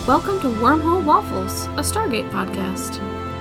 Welcome to Wormhole Waffles, a Stargate podcast.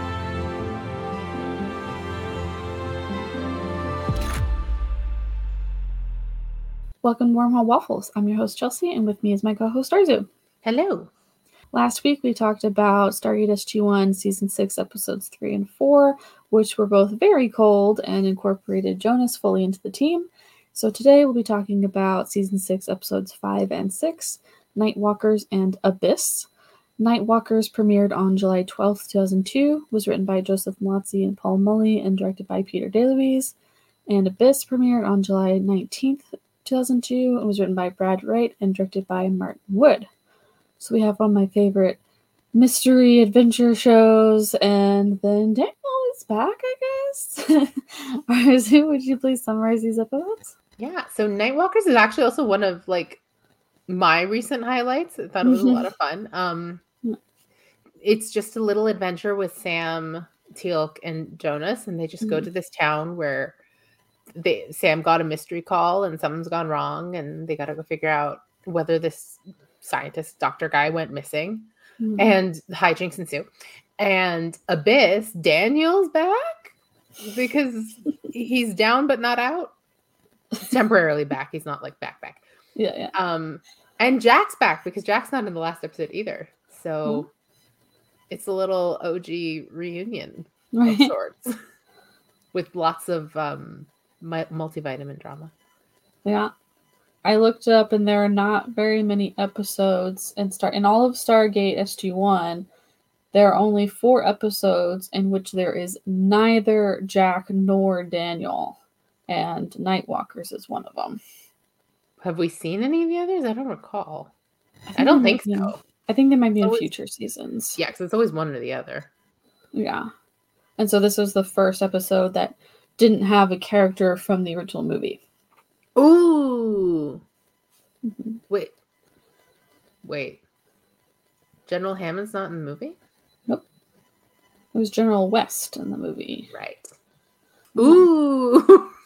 Welcome to Wormhole Waffles. I'm your host, Chelsea, and with me is my co-host, Arzu. Hello. Last week, we talked about Stargate SG-1 Season 6, Episodes 3 and 4, which were both very cold and incorporated Jonas fully into the team. So today, we'll be talking about Season 6, Episodes 5 and 6, Nightwalkers and Abyss. Nightwalkers premiered on July 12th, 2002, was written by Joseph Mallozzi and Paul Mully, and directed by Peter DeLuise. And Abyss premiered on July 19th, 2002, and was written by Brad Wright and directed by Martin Wood. So we have one of my favorite mystery adventure shows, and then Daniel is back, I guess. Arzu, would you please summarize these episodes? Yeah, so Nightwalkers is actually also one of my recent highlights. I thought it was a lot of fun. It's just a little adventure with Sam, Teal'c, and Jonas, and they just go to this town where Sam got a mystery call and something's gone wrong, and they got to go figure out whether this scientist doctor guy went missing, and hijinks ensue. And Abyss, Daniel's back because he's down but not out. He's temporarily back. He's not back. Yeah. And Jack's back because Jack's not in the last episode either. So it's a little OG reunion of sorts with lots of multivitamin drama. Yeah. I looked it up, and there are not very many episodes in all of Stargate SG-1. There are only 4 episodes in which there is neither Jack nor Daniel, and Nightwalkers is one of them. Have we seen any of the others? I don't recall. I don't think so. I think they might be in future seasons. Yeah, because it's always one or the other. Yeah. And so this was the first episode that didn't have a character from the original movie. Ooh. Wait. General Hammond's not in the movie? Nope. It was General West in the movie. Right. Ooh.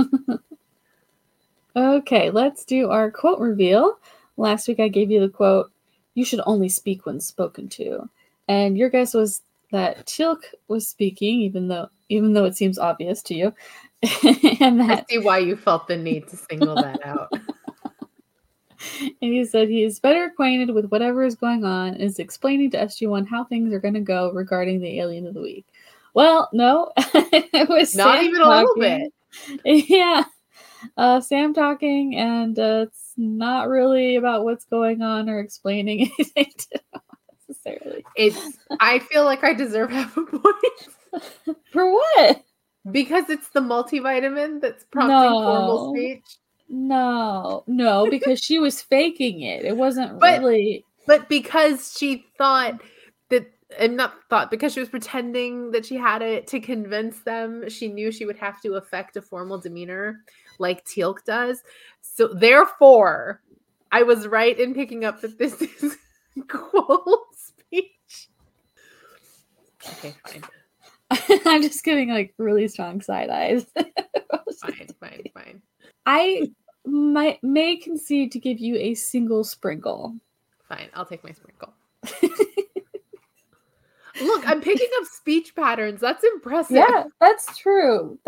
Okay, let's do our quote reveal. Last week I gave you the quote, "You should only speak when spoken to." And your guess was that Teal'c was speaking, even though it seems obvious to you. And I see why you felt the need to single that out. And he said he is better acquainted with whatever is going on and is explaining to SG-1 how things are going to go regarding the alien of the week. Well, no. It was not Sam even talking. A little bit. Yeah. Sam talking, and it's not really about what's going on or explaining anything to them necessarily. I feel like I deserve half a point. For what? Because it's the multivitamin that's prompting formal speech. No, because she was faking it. It wasn't really. But because she thought that, and not thought, because she was pretending that she had it to convince them, she knew she would have to affect a formal demeanor like Teal'c does. So therefore, I was right in picking up that this is quote speech. Okay, fine. I'm just getting really strong side eyes. Fine. I may concede to give you a single sprinkle. Fine, I'll take my sprinkle. Look, I'm picking up speech patterns. That's impressive. Yeah, that's true.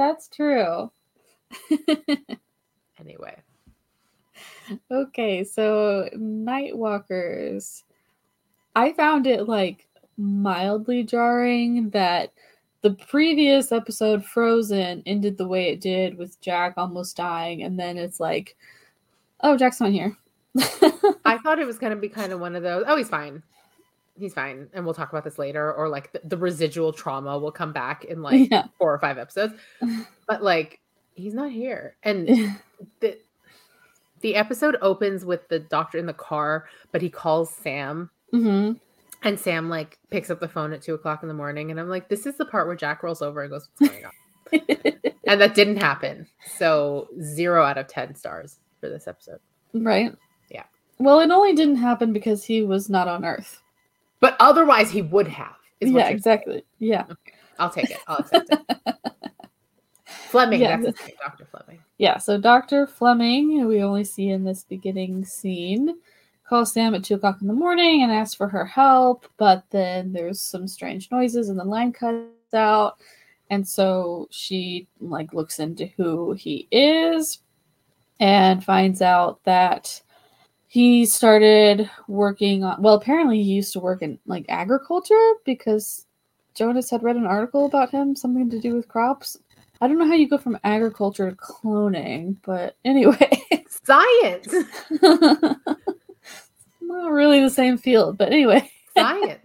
Anyway. Okay, so Nightwalkers. I found it mildly jarring that the previous episode, Frozen, ended the way it did with Jack almost dying, and then it's oh, Jack's not here. I thought it was going to be kind of one of those, oh, he's fine, and we'll talk about this later, or the residual trauma will come back in 4 or 5 episodes, but he's not here. And the episode opens with the doctor in the car, but he calls Sam. And Sam picks up the phone at 2:00 in the morning, and I'm like, this is the part where Jack rolls over and goes, what's going on? And that didn't happen. So 0 out of 10 stars for this episode. Right. Yeah. Well, it only didn't happen because he was not on Earth. But otherwise he would have. Yeah, exactly. Saying. Yeah. Okay. I'll take it. I'll accept it. Fleming, that's his name, Dr. Fleming. Yeah, so Dr. Fleming, who we only see in this beginning scene, calls Sam at 2 o'clock in the morning and asks for her help, but then there's some strange noises and the line cuts out. And so she like looks into who he is and finds out that he started working on, well, apparently he used to work in like agriculture because Jonas had read an article about him, something to do with crops. I don't know how you go from agriculture to cloning, but anyway. Science! Not really the same field, but anyway. Science!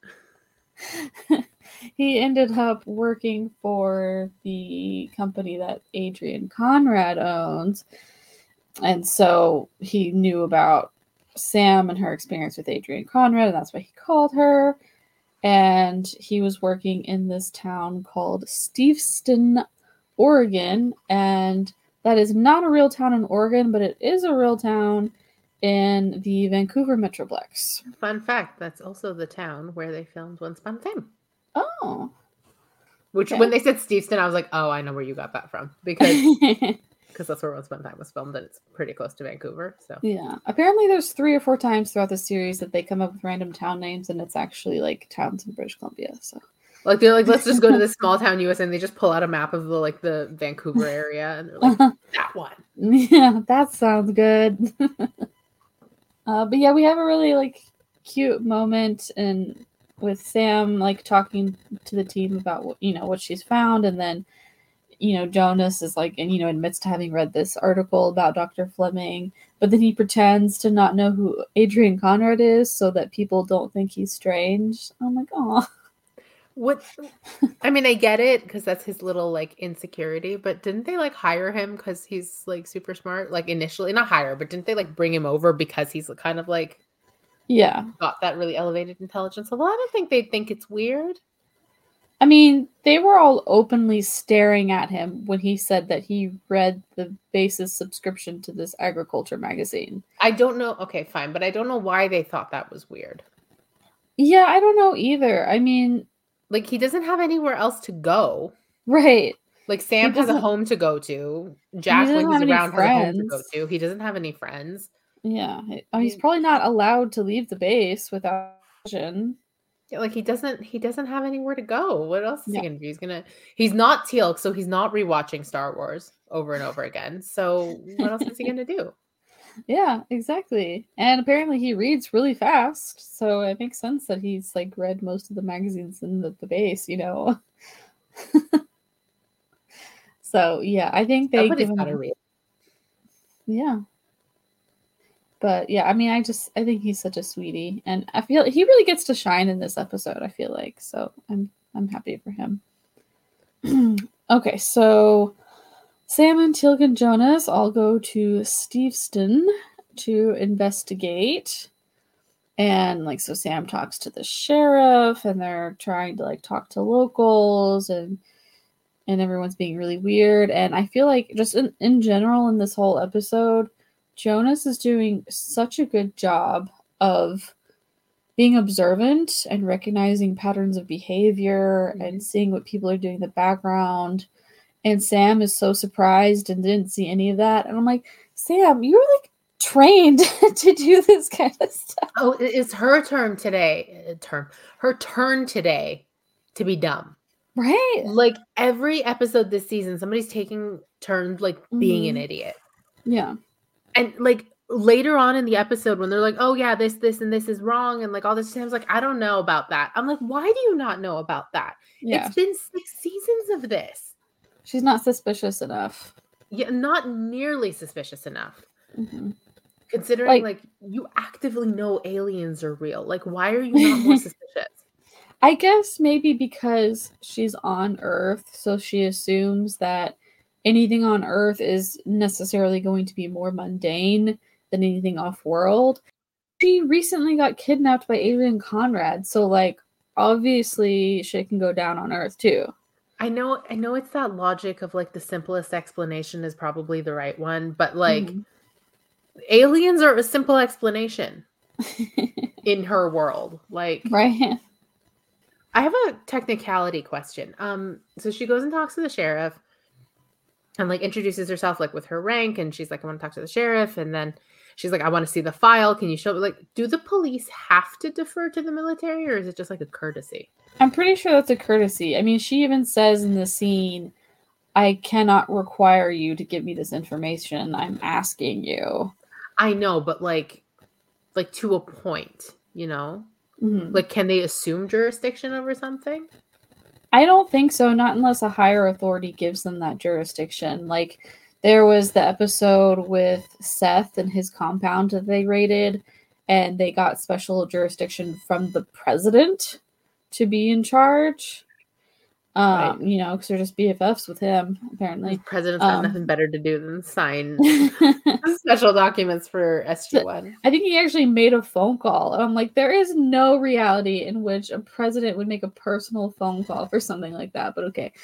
He ended up working for the company that Adrian Conrad owns. And so he knew about Sam and her experience with Adrian Conrad, and that's why he called her. And he was working in this town called Steveston, Oregon. And that is not a real town in Oregon, but it is a real town in the Vancouver Metroplex. Fun fact, that's also the town where they filmed Once Upon a Time. Oh. Which, when they said Steveston, I was like, oh, I know where you got that from. Because that's where Once Upon a Time was filmed, and it's pretty close to Vancouver. So yeah. Apparently there's 3 or 4 times throughout the series that they come up with random town names, and it's actually like towns in British Columbia. So like they're like, let's just go to this small town US, and they just pull out a map of the Vancouver area, and they're like, that one. Yeah, that sounds good. But yeah, we have a really like cute moment and with Sam like talking to the team about what she's found, and then Jonas is like, and admits to having read this article about Dr. Fleming, but then he pretends to not know who Adrian Conrad is so that people don't think he's strange. I'm like, oh. What? I mean, I get it because that's his little like insecurity, but didn't they like hire him because he's like super smart? Like initially, not hire, but didn't they like bring him over because he's kind of like, yeah, got that really elevated intelligence level? I don't think they'd think it's weird. I mean, they were all openly staring at him when he said that he read the basis subscription to this agriculture magazine. I don't know. Okay, fine. But I don't know why they thought that was weird. Yeah, I don't know either. I mean, like, he doesn't have anywhere else to go. Right. Like, Sam has a home to go to. Jack, when he's around, has a home to go to. He doesn't have any friends. Yeah. He's probably not allowed to leave the base without vision. Like, he doesn't have anywhere to go. What else is he gonna do? He's not Teal'c, so he's not rewatching Star Wars over and over again. So what else is he gonna do? Yeah, exactly. And apparently he reads really fast, so it makes sense that he's like read most of the magazines in the base, So yeah, I think they Somebody's gotta read. Yeah. But yeah, I mean, I think he's such a sweetie, and I feel he really gets to shine in this episode. I feel like, so I'm happy for him. Okay, so Sam and Teal'c and Jonas all go to Steveston to investigate, and like so Sam talks to the sheriff, and they're trying to like talk to locals, and everyone's being really weird. And I feel like just in general in this whole episode, Jonas is doing such a good job of being observant and recognizing patterns of behavior and seeing what people are doing in the background. And Sam is so surprised and didn't see any of that. And I'm like, Sam, you're like trained to do this kind of stuff. Oh, it's her turn today. Her turn today to be dumb. Right? Like every episode this season, somebody's taking turns like being an idiot. Yeah. And like later on in the episode when they're like, oh yeah, this, and this is wrong. And like all this, Sam's like, I don't know about that. I'm like, why do you not know about that? Yeah. It's been 6 seasons of this. She's not suspicious enough. Yeah, not nearly suspicious enough. Mm-hmm. Considering like you actively know aliens are real. Like, why are you not more suspicious? I guess maybe because she's on Earth, so she assumes that anything on Earth is necessarily going to be more mundane than anything off-world. She recently got kidnapped by Adrian Conrad, so like obviously shit can go down on Earth too. I know it's that logic of like the simplest explanation is probably the right one, but like aliens are a simple explanation in her world. Like, right. I have a technicality question. So she goes and talks to the sheriff and like introduces herself like with her rank, and she's like, I want to talk to the sheriff. And then she's like, I want to see the file. Can you show me? Like, do the police have to defer to the military, or is it just like a courtesy? I'm pretty sure that's a courtesy. I mean, she even says in the scene, I cannot require you to give me this information. I'm asking you. I know, but like to a point, you know? Mm-hmm. Like, can they assume jurisdiction over something? I don't think so, not unless a higher authority gives them that jurisdiction. Like, there was the episode with Seth and his compound that they raided, and they got special jurisdiction from the president to be in charge. Right. You know, because they're just BFFs with him, apparently. The president's got nothing better to do than sign special documents for SG-1. I think he actually made a phone call. And I'm like, there is no reality in which a president would make a personal phone call for something like that, but okay.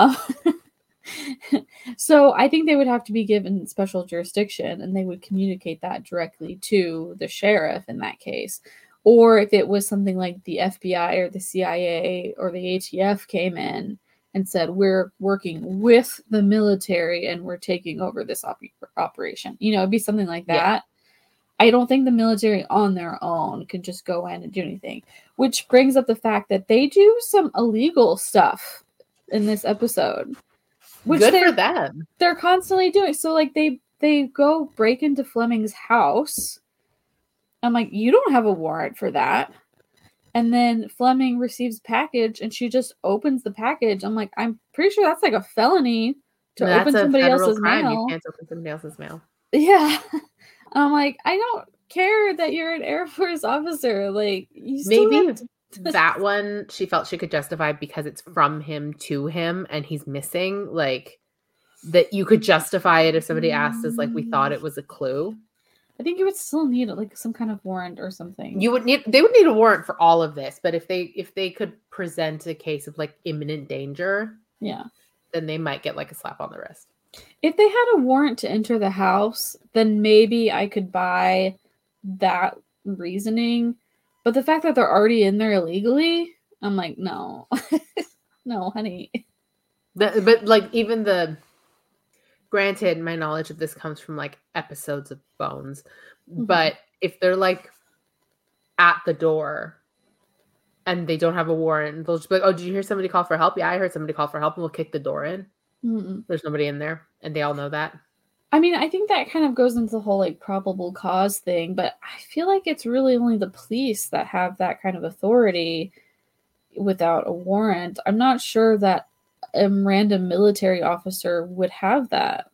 So I think they would have to be given special jurisdiction, and they would communicate that directly to the sheriff in that case. Or if it was something like the FBI or the CIA or the ATF came in and said, we're working with the military and we're taking over this operation. You know, it'd be something like that. Yeah. I don't think the military on their own can just go in and do anything. Which brings up the fact that they do some illegal stuff in this episode. Which good for them. They're constantly doing. So, like, they go break into Fleming's house. I'm like, you don't have a warrant for that. And then Fleming receives a package and she just opens the package. I'm like, I'm pretty sure that's like a felony to open somebody else's mail. You can't open somebody else's mail. Yeah. I'm like, I don't care that you're an Air Force officer. Like, you still maybe that one she felt she could justify because it's from him to him and he's missing. Like, that you could justify it if somebody asked us, like, we thought it was a clue. I think you would still need like some kind of warrant or something. They would need a warrant for all of this, but if they could present a case of like imminent danger, yeah, then they might get like a slap on the wrist. If they had a warrant to enter the house, then maybe I could buy that reasoning. But the fact that they're already in there illegally, I'm like, no. No, honey. But like even granted, my knowledge of this comes from like episodes of Bones, but if they're like at the door and they don't have a warrant, they'll just be like, oh, did you hear somebody call for help? Yeah, I heard somebody call for help, and we'll kick the door in. There's nobody in there, and they all know that. I mean, I think that kind of goes into the whole like probable cause thing, but I feel like it's really only the police that have that kind of authority without a warrant. I'm not sure that a random military officer would have that.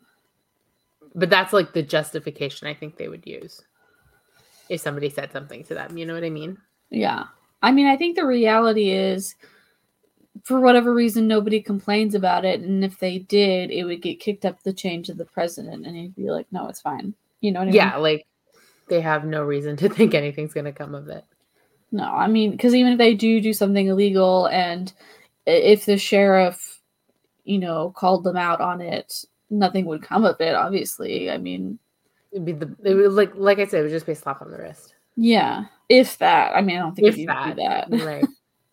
But that's like the justification I think they would use if somebody said something to them. You know what I mean? Yeah. I mean, I think the reality is, for whatever reason, nobody complains about it. And if they did, it would get kicked up the chain to the president. And he'd be like, no, it's fine. You know what I mean? Yeah, like they have no reason to think anything's going to come of it. No, I mean, because even if they do something illegal, and if the sheriff, you know, called them out on it, nothing would come of it, obviously. I mean, it would like I said, it would just be a slap on the wrist. Yeah, if that. I mean, I don't think it'd do that. Right.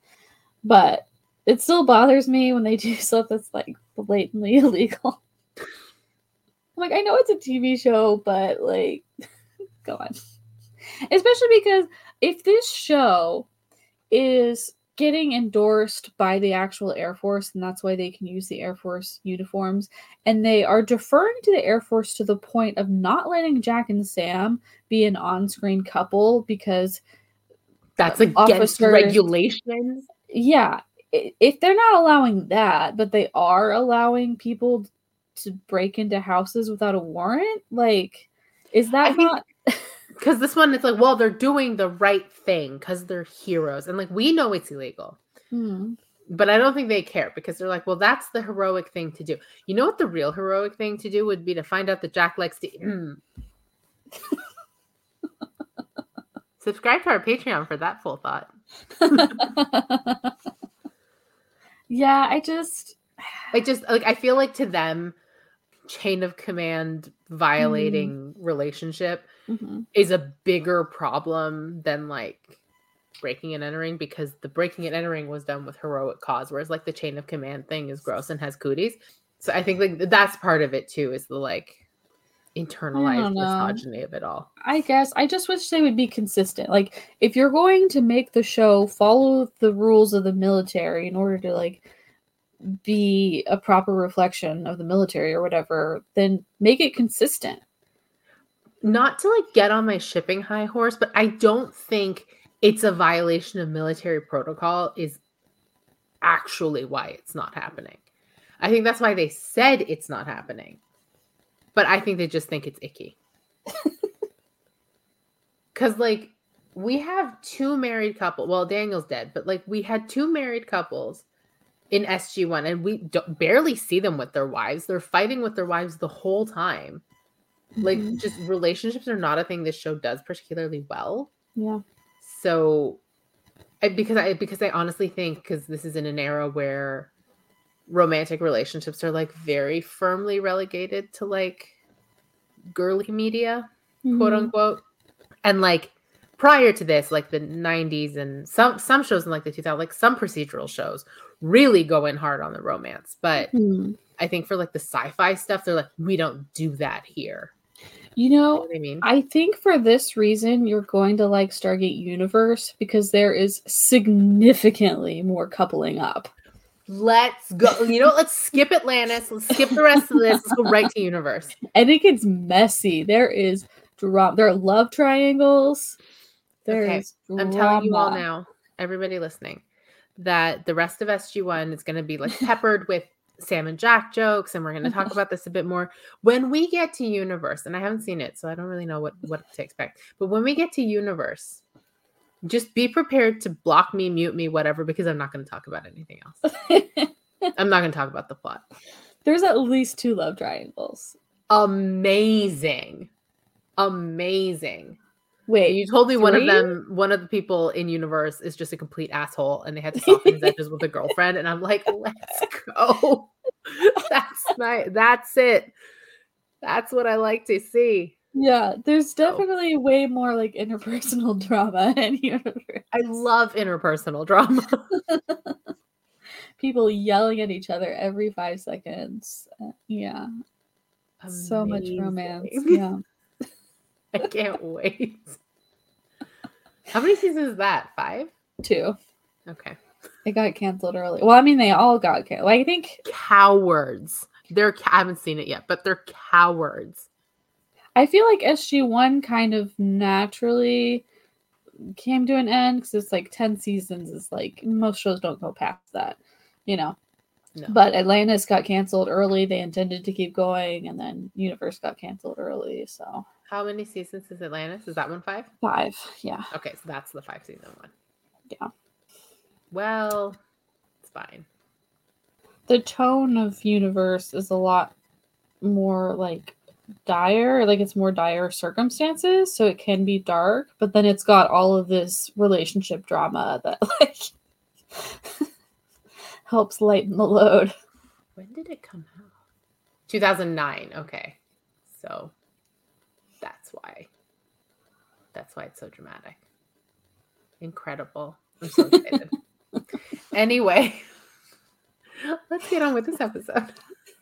But it still bothers me when they do stuff that's like blatantly illegal. I'm like, I know it's a TV show, but like, go on. Especially because if this show is getting endorsed by the actual Air Force, and that's why they can use the Air Force uniforms, and they are deferring to the Air Force to the point of not letting Jack and Sam be an on-screen couple because that's against regulations. Yeah. If they're not allowing that, but they are allowing people to break into houses without a warrant, like, is that not... Because this one, it's like, well, they're doing the right thing because they're heroes. And, like, we know it's illegal. But I don't think they care because they're like, well, that's the heroic thing to do. You know what the real heroic thing to do would be? To find out that Jack likes to... Subscribe to our Patreon for that full thought. Yeah, I feel like to them, chain of command violating relationship is a bigger problem than like breaking and entering, because the breaking and entering was done with heroic cause, whereas like the chain of command thing is gross and has cooties. So I think like that's part of it too, is the like internalized misogyny of it all. I guess I just wish they would be consistent. Like, if you're going to make the show follow the rules of the military in order to like be a proper reflection of the military or whatever, then make it consistent. Not to like get on my shipping high horse, but I don't think it's a violation of military protocol is actually why it's not happening. I think that's why they said it's not happening. But I think they just think it's icky. Because, like, we have 2 married couples. Well, Daniel's dead, but, like, we had 2 married couples in SG1, and we barely see them with their wives. They're fighting with their wives the whole time. Like, just relationships are not a thing this show does particularly well. Yeah. So, because I honestly think, because this is in an era where romantic relationships are, like, very firmly relegated to, like, girly media, quote unquote. And, like, prior to this, like, the 90s and some shows in, like, the 2000s, like, some procedural shows really go in hard on the romance. But I think for, like, the sci-fi stuff, they're like, we don't do that here. You know what I mean? I think for this reason, you're going to like Stargate Universe because there is significantly more coupling up. Let's go. You know, let's skip Atlantis. Let's skip the rest of this. Let's go right to Universe. I think it's messy. There is drama. There are love triangles. There's drama. I'm telling you all now, everybody listening, that the rest of SG1 is going to be like peppered with Sam and Jack jokes, and we're going to talk about this a bit more when we get to Universe. And I haven't seen it, so I don't really know what to expect. But when we get to Universe, just be prepared to block me, mute me, whatever, because I'm not going to talk about anything else. I'm not going to talk about the plot. There's at least 2 love triangles. Amazing. Wait, and you told me 3? one of the people in Universe is just a complete asshole, and they had to soften his edges with a girlfriend, and I'm like, let's go. That's it. That's what I like to see. Yeah, there's definitely way more like interpersonal drama in Universe. I love interpersonal drama. People yelling at each other every 5 seconds. Yeah. Amazing. So much romance. Yeah. I can't wait. How many seasons is that? 5? 2. Okay. It got canceled early. Well, I mean, they all got canceled. I think cowards. I haven't seen it yet, but they're cowards. I feel like SG1 kind of naturally came to an end because it's like 10 seasons. Is like most shows don't go past that, you know. No. But Atlantis got canceled early. They intended to keep going, and then Universe got canceled early. So, how many seasons is Atlantis? Is that one 5? 5, yeah. Okay, so that's the 5 season one. Yeah. Well, it's fine. The tone of Universe is a lot more like dire, like it's more dire circumstances, so it can be dark, but then it's got all of this relationship drama that like helps lighten the load. When did it come out? 2009. Okay. So that's why it's so dramatic. Incredible. I'm so excited. Anyway, let's get on with this episode.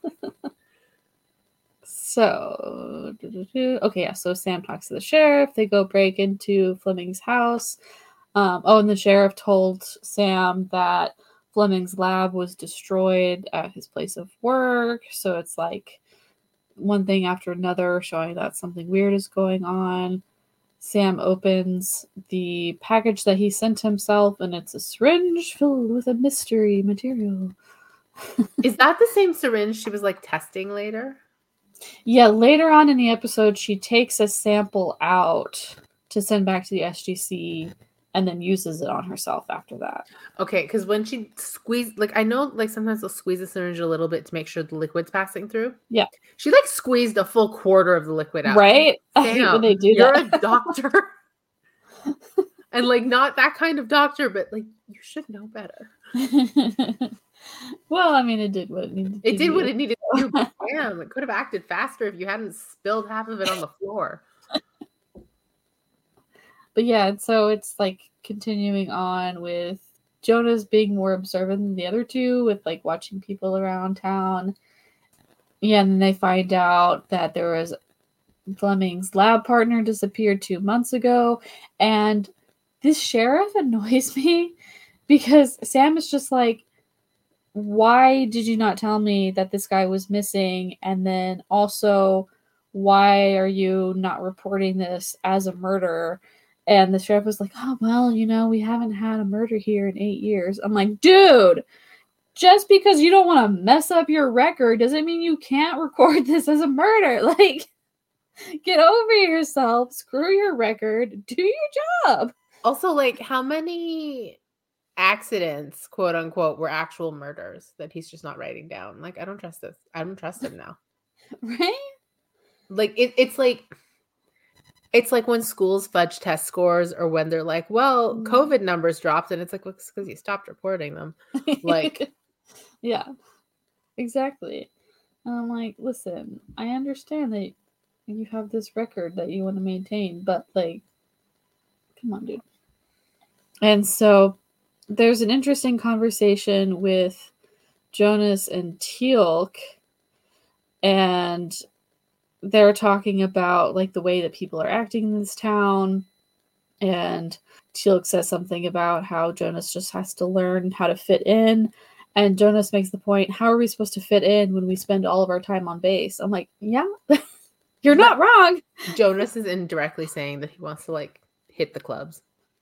So, okay, yeah, so Sam talks to the sheriff. They go break into Fleming's house. And the sheriff told Sam that Fleming's lab was destroyed at his place of work. So it's like one thing after another, showing that something weird is going on. Sam opens the package that he sent himself, and it's a syringe filled with a mystery material. Is that the same syringe she was like testing later? Yeah, later on in the episode, she takes a sample out to send back to the SGC and then uses it on herself after that. Okay, because when she squeezed, like, I know, like, sometimes they'll squeeze the syringe a little bit to make sure the liquid's passing through. Yeah. She, like, squeezed a full quarter of the liquid out. Right? Damn, I hate when they do you're that. A doctor. And, like, not that kind of doctor, but, like, you should know better. Well, I mean, it did what it needed to do. It did what it needed to do, but damn, it could have acted faster if you hadn't spilled half of it on the floor. But yeah, so it's like continuing on with Jonas being more observant than the other two, with like watching people around town. Yeah, and then they find out that there was Fleming's lab partner disappeared 2 months ago, and this sheriff annoys me because Sam is just like, why did you not tell me that this guy was missing? And then also, why are you not reporting this as a murder? And the sheriff was like, oh, well, we haven't had a murder here in 8 years. I'm like, dude, just because you don't want to mess up your record doesn't mean you can't record this as a murder. Like, get over yourself, screw your record, do your job. Also, like, how many accidents, quote unquote, were actual murders that he's just not writing down? Like, I don't trust this. I don't trust him now. Right? Like, it's like when schools fudge test scores, or when they're like, well, COVID numbers dropped, and it's like, well, it's because you stopped reporting them. Like, yeah, exactly. And I'm like, listen, I understand that you have this record that you want to maintain, but like, come on, dude. And so there's an interesting conversation with Jonas and Teal'c, and they're talking about like the way that people are acting in this town. And Teal'c says something about how Jonas just has to learn how to fit in. And Jonas makes the point, how are we supposed to fit in when we spend all of our time on base? I'm like, yeah, you're not wrong. Jonas is indirectly saying that he wants to like hit the clubs.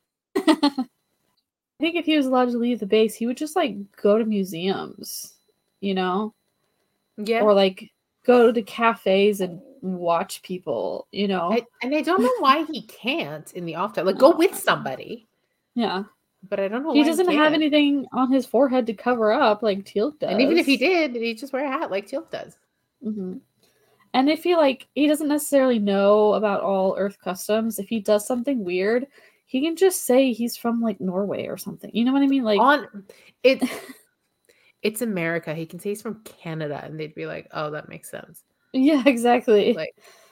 I think if he was allowed to leave the base, he would just like go to museums, Yeah. Or like go to cafes and watch people, and I don't know why he can't in the off time. Like, go with somebody. Yeah. But I don't know he why doesn't have anything on his forehead to cover up like Teal'c does. And even if he did, he'd just wear a hat like Teal'c does. Mm-hmm. And if he doesn't necessarily know about all Earth customs, if he does something weird, he can just say he's from like Norway or something. You know what I mean? Like it's America. He can say he's from Canada, and they'd be like, "Oh, that makes sense." Yeah, exactly. Like,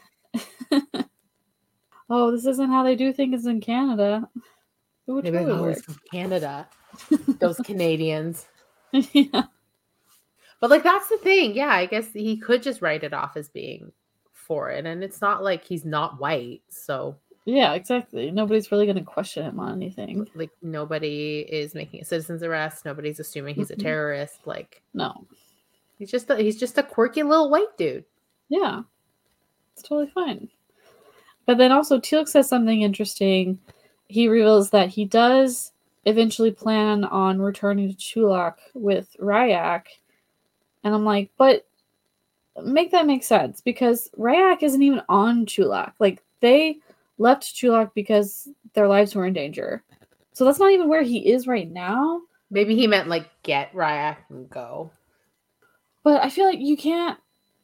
oh, this isn't how they do things in Canada. It would totally work. From Canada, those Canadians. Yeah. But like, that's the thing. Yeah, I guess he could just write it off as being foreign, and it's not like he's not white. So yeah, exactly. Nobody's really going to question him on anything. Like, nobody is making a citizen's arrest. Nobody's assuming he's a terrorist. Like, no, he's just a quirky little white dude. Yeah, it's totally fine. But then also Teal'c says something interesting. He reveals that he does eventually plan on returning to Chulak with Ryak. And I'm like, but make that make sense, because Ryak isn't even on Chulak. Like, they left Chulak because their lives were in danger. So that's not even where he is right now. Maybe he meant like get Ryak and go. But I feel like you can't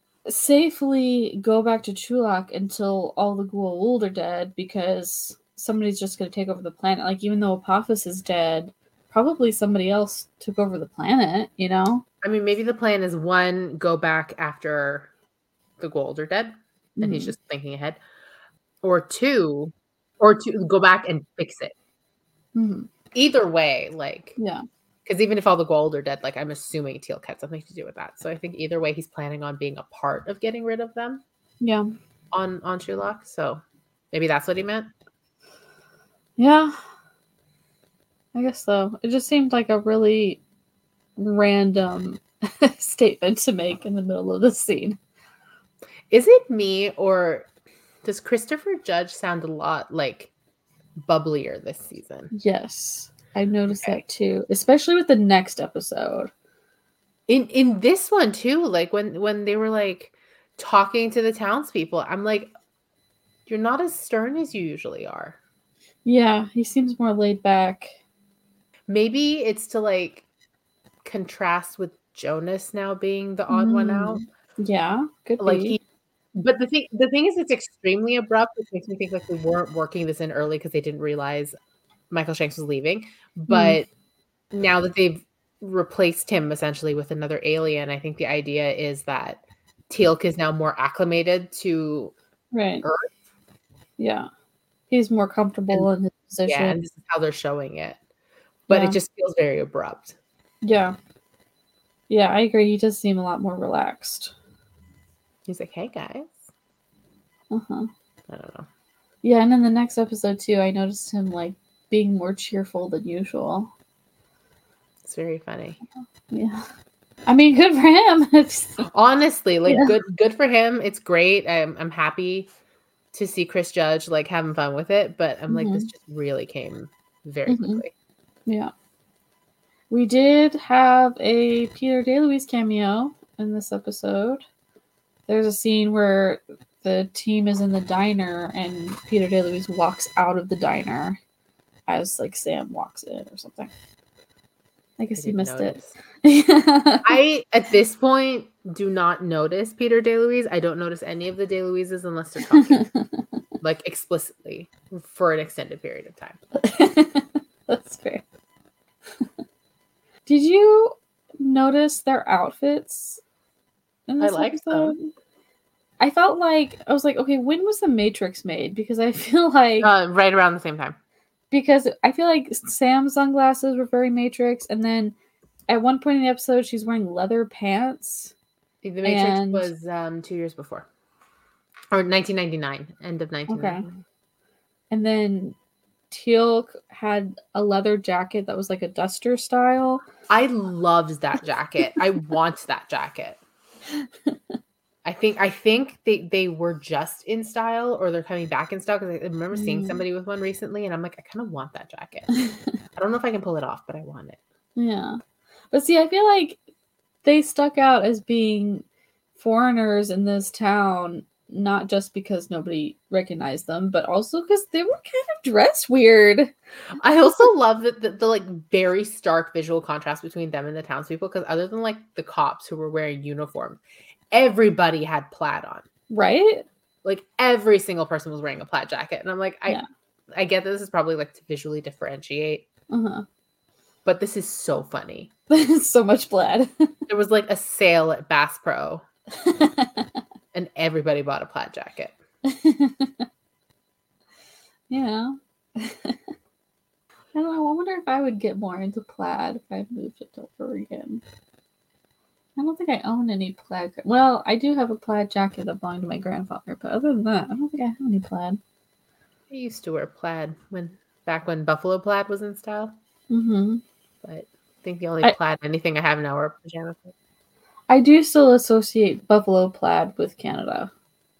safely go back to Chulak until all the Goa'uld are dead, because somebody's just going to take over the planet. Like, even though Apophis is dead, probably somebody else took over the planet, I mean, maybe the plan is 1, go back after the Goa'uld are dead, and he's just thinking ahead. Or two, go back and fix it. Mm-hmm. Either way, like, yeah. Because even if all the Goa'uld are dead, like, I'm assuming Teal'c had something to do with that. So I think either way, he's planning on being a part of getting rid of them. Yeah. On Chulak. So maybe that's what he meant. Yeah. I guess so. It just seemed like a really random statement to make in the middle of the scene. Is it me, or does Christopher Judge sound a lot like bubblier this season? Yes. I noticed that too, especially with the next episode. In this one too, like when they were like talking to the townspeople, I'm like, you're not as stern as you usually are. Yeah, he seems more laid back. Maybe it's to like contrast with Jonas now being the odd one out. Yeah, could like be. But the thing is, it's extremely abrupt, which makes me think like they weren't working this in early because they didn't realize Michael Shanks was leaving. But now that they've replaced him essentially with another alien, I think the idea is that Teal'c is now more acclimated to Earth. Yeah. He's more comfortable in his position. Yeah, and this is how they're showing it. But it just feels very abrupt. Yeah. Yeah, I agree. He does seem a lot more relaxed. He's like, hey, guys. Uh-huh. I don't know. Yeah, and in the next episode too, I noticed him like being more cheerful than usual. It's very funny. Yeah. I mean, good for him. Honestly, like Yeah. good for him. It's great. I'm happy to see Chris Judge like having fun with it, but I'm like, this just really came very quickly. Yeah. We did have a Peter DeLuise cameo in this episode. There's a scene where the team is in the diner and Peter DeLuise walks out of the diner as like Sam walks in or something. I guess you missed notice. it. I, at this point, do not notice Peter DeLuise. I don't notice any of the DeLuises unless they're talking, like explicitly for an extended period of time. That's fair. Did you notice their outfits in this episode? Them. I felt like, I was like, okay, when was The Matrix made? Because I feel like... right around the same time. Because I feel like Sam's sunglasses were very Matrix, and then at one point in the episode, she's wearing leather pants. The Matrix was 2 years before. Or 1999. End of 1999. Okay. And then Teal'c had a leather jacket that was like a duster style. I loved that jacket. I want that jacket. I think they were just in style, or they're coming back in style, because I remember seeing somebody with one recently, and I'm like, I kind of want that jacket. I don't know if I can pull it off, but I want it. Yeah. But see, I feel like they stuck out as being foreigners in this town, not just because nobody recognized them, but also because they were kind of dressed weird. I also love the like very stark visual contrast between them and the townspeople, because other than like the cops who were wearing uniforms, everybody had plaid on. Right? Like every single person was wearing a plaid jacket. And I'm like, I get that this is probably like to visually differentiate. Uh-huh. But this is so funny. So much plaid. There was like a sale at Bass Pro. And everybody bought a plaid jacket. Yeah. I don't know. I wonder if I would get more into plaid if I moved it to Oregon. I don't think I own any plaid. Well, I do have a plaid jacket that belonged to my grandfather, but other than that, I don't think I have any plaid. I used to wear plaid back when buffalo plaid was in style. Mm-hmm. But I think the only plaid anything I have now are pajamas. I do still associate buffalo plaid with Canada.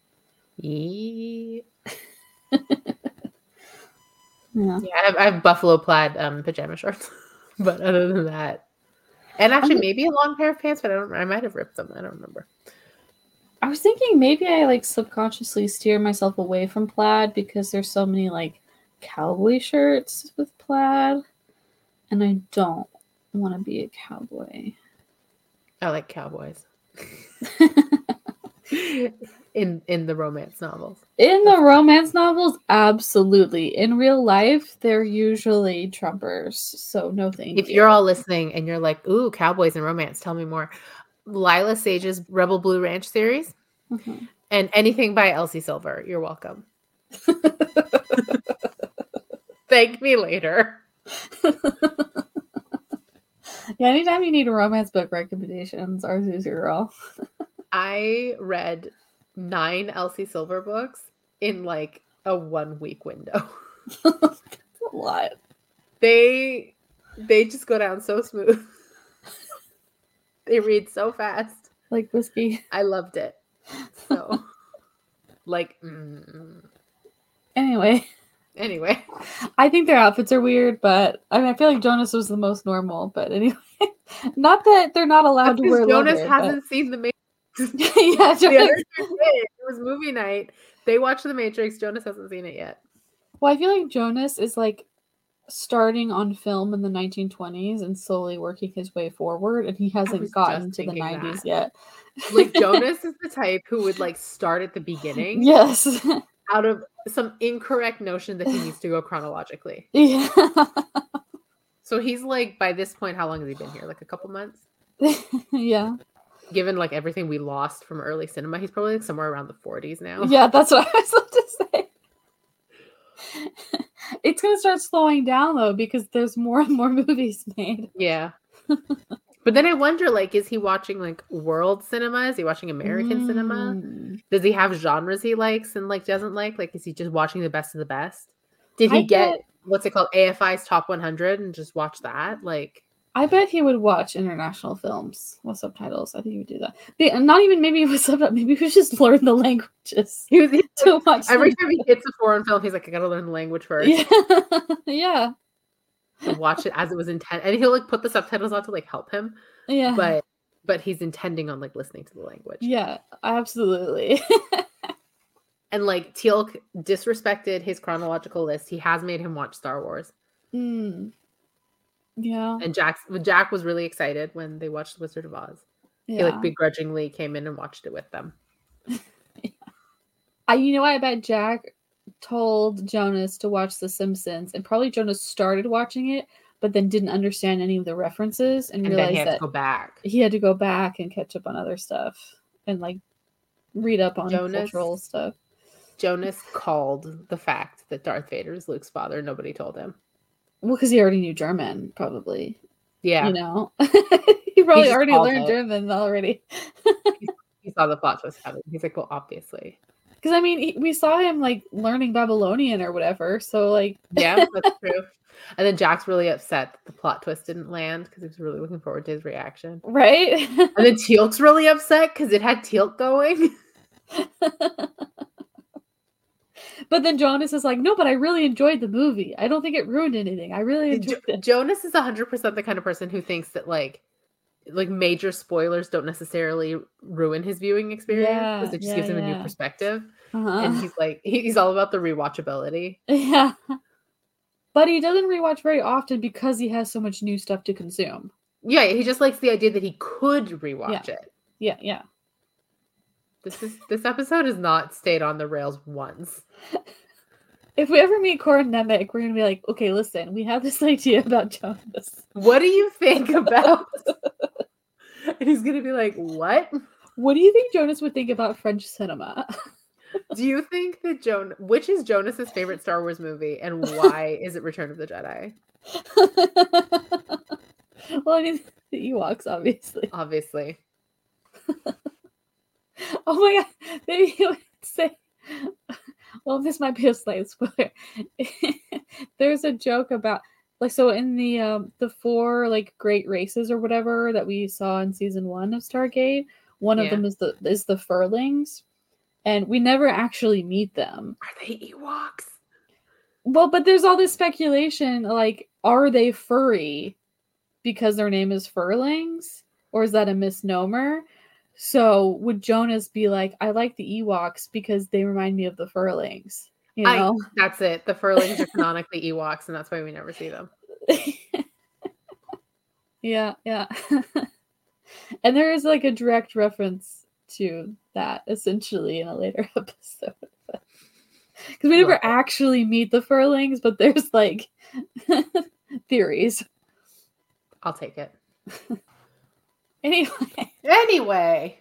Yeah. Yeah, I have buffalo plaid pajama shorts. But other than that, and actually maybe a long pair of pants, but I might have ripped them. I don't remember. I was thinking maybe I like subconsciously steer myself away from plaid because there's so many like cowboy shirts with plaid, and I don't want to be a cowboy. I like cowboys. in the romance novels. In the romance novels, absolutely. In real life, they're usually Trumpers. So no thank you. If you're all listening and you're like, ooh, cowboys and romance, tell me more. Lila Sage's Rebel Blue Ranch series. Mm-hmm. And anything by Elsie Silver. You're welcome. Thank me later. Yeah, anytime you need a romance book recommendations, ours is your girl. I read 9 Elsie Silver books in like a 1-week window. That's a lot. They just go down so smooth. They read so fast. Like whiskey. I loved it. So, like, Anyway. I think their outfits are weird, but I mean, I feel like Jonas was the most normal, but anyway. Not that they're not allowed to wear Jonas leather, hasn't seen The Matrix. Yeah, Jonas. The other two did. It was movie night. They watched The Matrix. Jonas hasn't seen it yet. Well, I feel like Jonas is like starting on film in the 1920s and slowly working his way forward, and he hasn't gotten to the 90s yet. Like, Jonas is the type who would like start at the beginning. Yes. Out of some incorrect notion that he needs to go chronologically. Yeah. So he's like, by this point, how long has he been here? Like a couple months? Yeah. Given like everything we lost from early cinema, he's probably like somewhere around the 40s now. Yeah, that's what I was about to say. It's going to start slowing down though, because there's more and more movies made. Yeah. But then I wonder, like, is he watching like world cinema? Is he watching American cinema? Does he have genres he likes and like doesn't like? Like, is he just watching the best of the best? Did he get what's it called, AFI's Top 100 and just watch that? Like, I bet he would watch international films with subtitles. I think he would do that. Not even maybe with subtitles. Maybe he would just learn the languages to watch. Every time he hits a foreign film, he's like, I gotta learn the language first. Yeah. Yeah. To watch it as it was intended, and he'll like put the subtitles on to like help him. Yeah. But he's intending on like listening to the language. Yeah, absolutely. And like Teal'c disrespected his chronological list. He has made him watch Star Wars. Yeah. And Jack was really excited when they watched The Wizard of Oz. Yeah. He like begrudgingly came in and watched it with them. I bet Jack told Jonas to watch The Simpsons, and probably Jonas started watching it, but then didn't understand any of the references and realized he had to go back. He had to go back and catch up on other stuff and like read up on cultural stuff. Jonas called the fact that Darth Vader is Luke's father. Nobody told him. Well, because he already knew German, probably. Yeah. He probably already learned German already. He saw the plot twist happen. He's like, well, obviously. Because, I mean, we saw him, like, learning Babylonian or whatever, so, like... Yeah, that's true. And then Jack's really upset that the plot twist didn't land, because he was really looking forward to his reaction. Right? And then Teal'c's really upset, because it had Teal'c going. But then Jonas is like, no, but I really enjoyed the movie. I don't think it ruined anything. I really enjoyed it. Jonas is 100% the kind of person who thinks that, like major spoilers don't necessarily ruin his viewing experience, because it just gives him a new perspective. And he's like, he's all about the rewatchability. Yeah. But he doesn't rewatch very often because he has so much new stuff to consume. Yeah, he just likes the idea that he could rewatch it. Yeah. This episode has not stayed on the rails once. If we ever meet Corin Nemec, we're gonna be like, okay, listen, we have this idea about Jonas. What do you think about? And he's gonna be like, what? What do you think Jonas would think about French cinema? Do you think that which is Jonas's favorite Star Wars movie, and why is it Return of the Jedi? Well, I mean, the Ewoks, obviously. Obviously. Oh my god, maybe he would say, well, this might be a slight spoiler. There's a joke about, like, so in the 4 like great races or whatever that we saw in season 1 of Stargate, one of them is the Furlings, and we never actually meet them. Are they Ewoks? Well, but there's all this speculation, like, are they furry because their name is Furlings, or is that a misnomer? So would Jonas be like, I like the Ewoks because they remind me of the Furlings? You know? That's it. The Furlings are canonically Ewoks, and that's why we never see them. Yeah. And there is like a direct reference to that, essentially, in a later episode. Because we never actually meet the Furlings, but there's like theories. I'll take it. Anyway.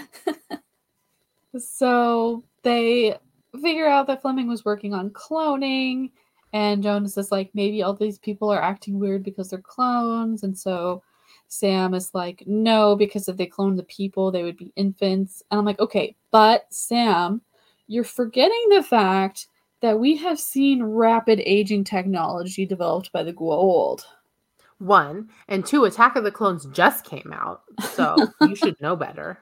So they figure out that Fleming was working on cloning, and Jonas is like, maybe all these people are acting weird because they're clones. And so Sam is like, no, because if they cloned the people, they would be infants. And I'm like, okay, but Sam, you're forgetting the fact that we have seen rapid aging technology developed by the Goa'uld. 1, and 2, Attack of the Clones just came out, so you should know better.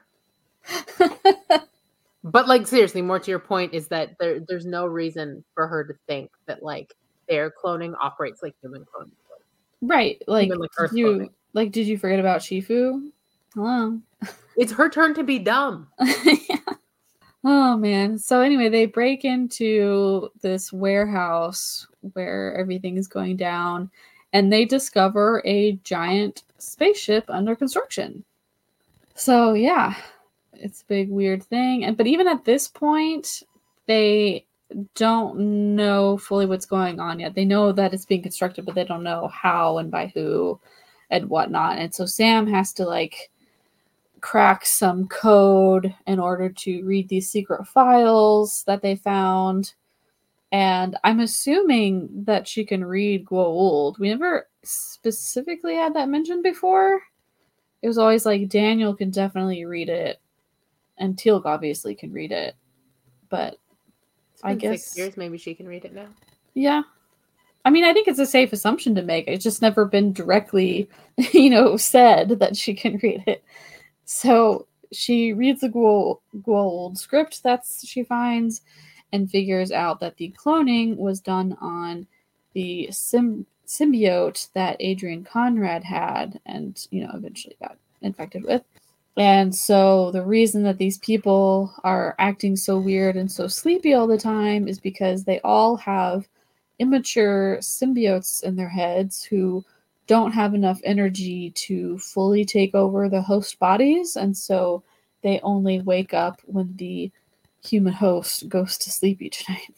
But, like, seriously, more to your point is that there's no reason for her to think that, like, their cloning operates like human cloning. Right. Like, did you forget about Shifu? Hello. It's her turn to be dumb. Yeah. Oh, man. So anyway, they break into this warehouse where everything is going down, and they discover a giant spaceship under construction. So, yeah, it's a big, weird thing. But even at this point, they don't know fully what's going on yet. They know that it's being constructed, but they don't know how and by who and whatnot. And so Sam has to, like, crack some code in order to read these secret files that they found. And I'm assuming that she can read Goa'uld. We never specifically had that mentioned before. It was always like, Daniel can definitely read it. and Teal'c obviously can read it, but it's been I guess 6 years. Maybe she can read it now. Yeah. I mean, I think it's a safe assumption to make. It's just never been directly, said that she can read it. So she reads the Goa'uld script that she finds and figures out that the cloning was done on the symbiote that Adrian Conrad had and, eventually got infected with. And so the reason that these people are acting so weird and so sleepy all the time is because they all have immature symbiotes in their heads who don't have enough energy to fully take over the host bodies, and so they only wake up when the human host goes to sleep each night.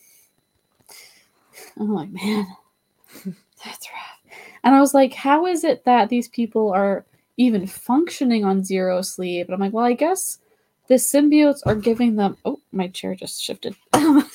I'm like, man, that's rough. And I was like, how is it that these people are even functioning on zero sleep? And I'm like, well, I guess the symbiotes are giving them... Oh, my chair just shifted. I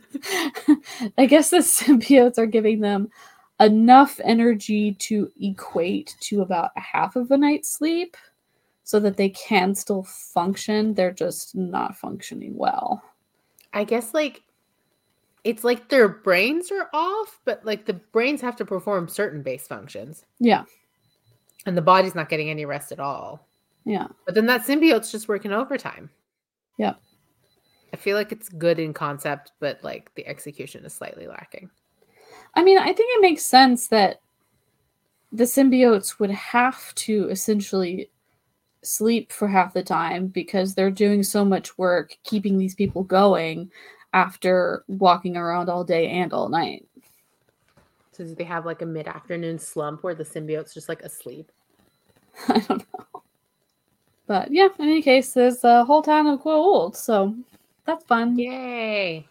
guess the symbiotes are giving them enough energy to equate to about half of a night's sleep so that they can still function. They're just not functioning well. I guess, it's like their brains are off, but, the brains have to perform certain base functions. Yeah. And the body's not getting any rest at all. Yeah. But then that symbiote's just working overtime. Yeah. I feel like it's good in concept, but, the execution is slightly lacking. I mean, I think it makes sense that the symbiotes would have to essentially sleep for half the time because they're doing so much work keeping these people going after walking around all day and all night. So do they have a mid-afternoon slump where the symbiote's just asleep? I don't know. But yeah, in any case, there's a whole town of Goa'uld, so that's fun. Yay!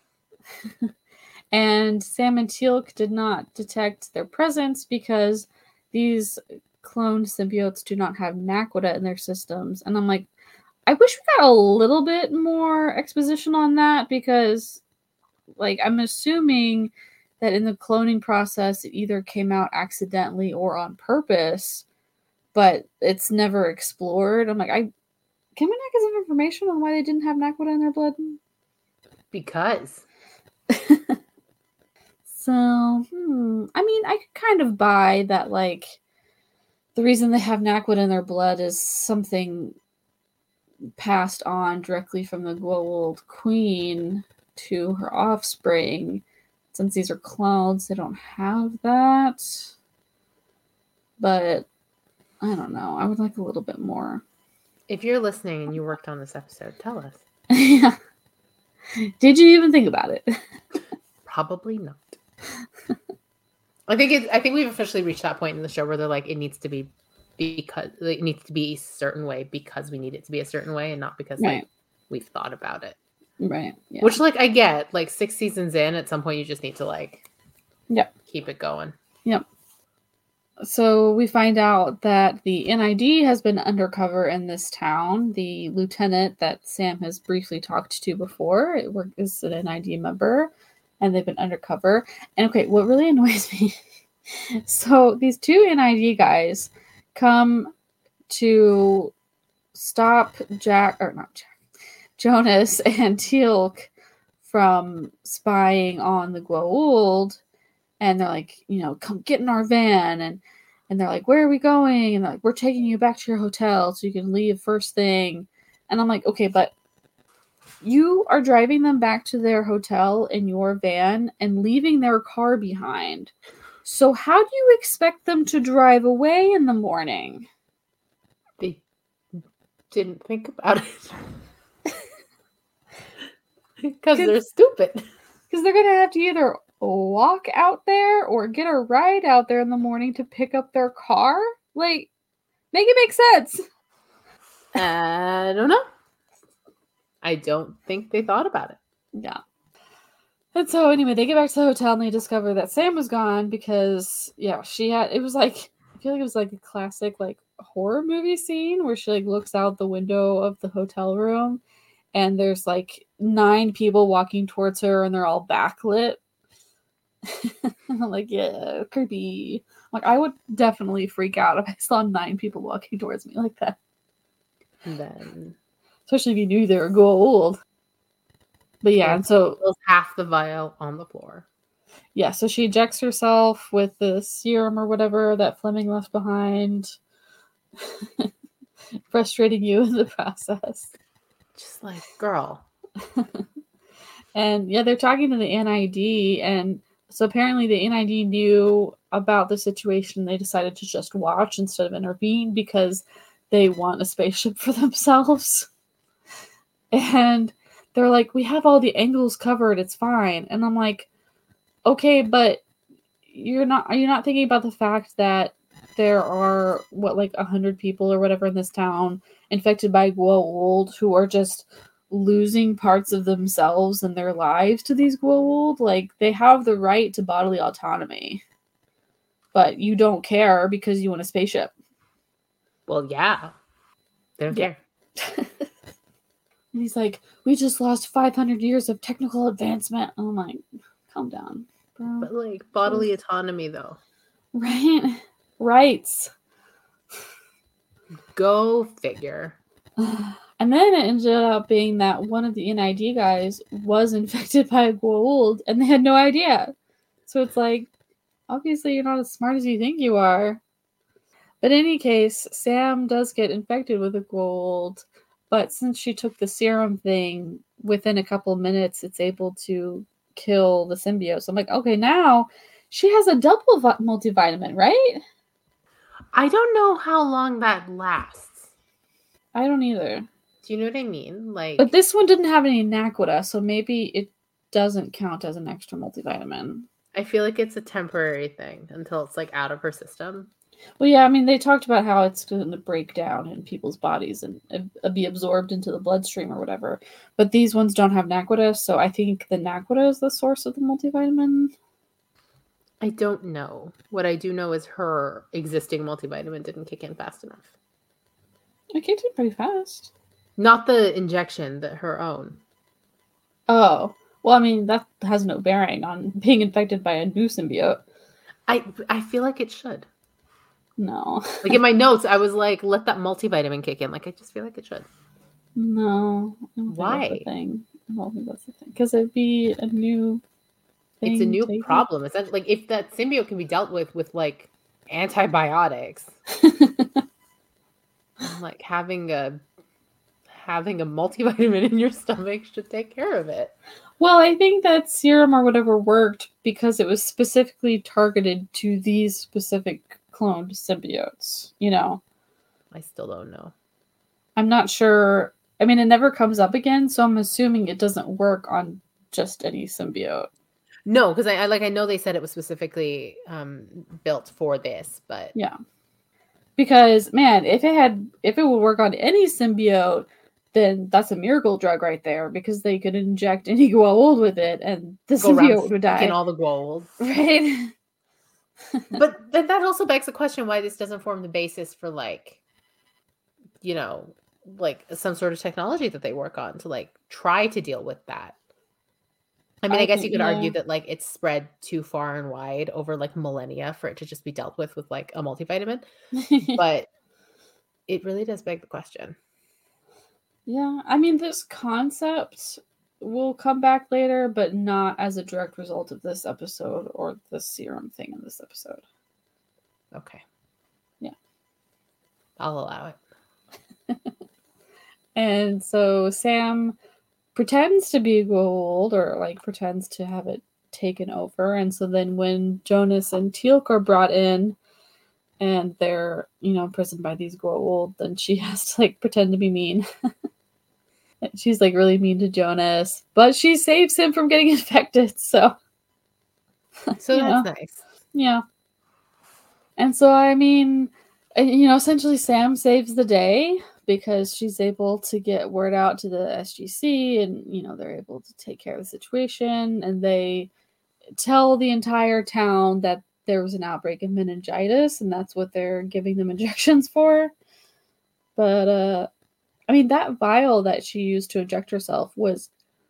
And Sam and Teal'c did not detect their presence because these cloned symbiotes do not have Naquadah in their systems. And I'm like, I wish we got a little bit more exposition on that because, I'm assuming that in the cloning process, it either came out accidentally or on purpose, but it's never explored. I'm like, can we not get some information on why they didn't have Naquadah in their blood? Because. So, I mean, I could kind of buy that, the reason they have Naquadah in their blood is something passed on directly from the Goa'uld queen to her offspring. Since these are clones, they don't have that. But, I don't know. I would like a little bit more. If you're listening and you worked on this episode, tell us. Yeah. Did you even think about it? Probably not. I think we've officially reached that point in the show where they're like, it needs to be because it needs to be a certain way because we need it to be a certain way and not because we've thought about it. Right. Yeah. Which I get 6 seasons in, at some point you just need to keep it going. Yep. So we find out that the NID has been undercover in this town. The lieutenant that Sam has briefly talked to before is an NID member, and they've been undercover. And okay, what really annoys me, so these two NID guys come to stop Jonas and Teal'c from spying on the Goa'uld, and they're like, come get in our van, and they're like, where are we going? And they're like, we're taking you back to your hotel so you can leave first thing. And I'm like, okay, but you are driving them back to their hotel in your van and leaving their car behind. So how do you expect them to drive away in the morning? They didn't think about it. Because they're stupid. Because they're going to have to either walk out there or get a ride out there in the morning to pick up their car. Make it make sense. I don't know. I don't think they thought about it. Yeah. And so anyway, they get back to the hotel and they discover that Sam was gone because, it was I feel like it was a classic horror movie scene where she looks out the window of the hotel room and there's 9 people walking towards her and they're all backlit. I'm like, yeah, creepy. I would definitely freak out if I saw 9 people walking towards me like that. Then especially if you knew they were gold. But yeah, and so half the vial on the floor. Yeah, so she ejects herself with the serum or whatever that Fleming left behind, frustrating you in the process. Just like, girl. And yeah, they're talking to the NID, and so apparently the NID knew about the situation. They decided to just watch instead of intervene because they want a spaceship for themselves. And they're like, we have all the angles covered, it's fine. And I'm like, okay, but are you not thinking about the fact that there are 100 people or whatever in this town infected by Goa'uld who are just losing parts of themselves and their lives to these Goa'uld? Like, they have the right to bodily autonomy, but you don't care because you want a spaceship. Well, yeah, they don't care. And he's like, we just lost 500 years of technical advancement. I'm like, calm down, bro. But like, bodily autonomy though, right? Rights. Go figure. And then it ended up being that one of the NID guys was infected by a Goa'uld, and they had no idea. So it's like, obviously you're not as smart as you think you are. But in any case, Sam does get infected with a Goa'uld, but since she took the serum thing, within a couple of minutes, it's able to kill the symbiote. So I'm like, okay, now she has a double multivitamin, right? I don't know how long that lasts. I don't either. Do you know what I mean? Like, but this one didn't have any Naquadah, so maybe it doesn't count as an extra multivitamin. I feel like it's a temporary thing until it's like out of her system. Well, yeah, I mean, they talked about how it's going to break down in people's bodies and be absorbed into the bloodstream or whatever. But these ones don't have Naquadah, so I think the Naquadah is the source of the multivitamin. I don't know. What I do know is her existing multivitamin didn't kick in fast enough. It kicked in pretty fast. Not the injection, her own. Oh. Well, I mean, that has no bearing on being infected by a new symbiote. I feel like it should. No. Like in my notes, I was like, let that multivitamin kick in. Like, I just feel like it should. No. Why? I don't think that's the thing. Because it'd be a new thing. It's a new problem. It's like, if that symbiote can be dealt with like antibiotics, like having a multivitamin in your stomach should take care of it. Well, I think that serum or whatever worked because it was specifically targeted to these specific cloned symbiotes, you know? I still don't know. I'm not sure. I mean, it never comes up again, so I'm assuming it doesn't work on just any symbiote. No, because I know they said it was specifically built for this, but yeah. Because, man, if it would work on any symbiote, then that's a miracle drug right there, because they could inject any Goa'uld with it and the symbiote would die. And all the Goa'uld. Right? But then that also begs the question why this doesn't form the basis for, like, you know, like some sort of technology that they work on to, like, try to deal with that. I mean, I guess you could argue that, like, it's spread too far and wide over, like, millennia for it to just be dealt with, like, a multivitamin. But it really does beg the question. Yeah, I mean, this concept will come back later, but not as a direct result of this episode or the serum thing in this episode. Okay. Yeah. I'll allow it. And so Sam pretends to be Goa'uld, or like pretends to have it taken over. And so then when Jonas and Teal'c are brought in and they're, imprisoned by these Goa'uld, then she has to like pretend to be mean. She's like really mean to Jonas, but she saves him from getting infected. So that's nice. Yeah. And so, I mean, essentially Sam saves the day because she's able to get word out to the SGC and, they're able to take care of the situation. And they tell the entire town that there was an outbreak of meningitis and that's what they're giving them injections for. But, I mean, that vial that she used to inject herself was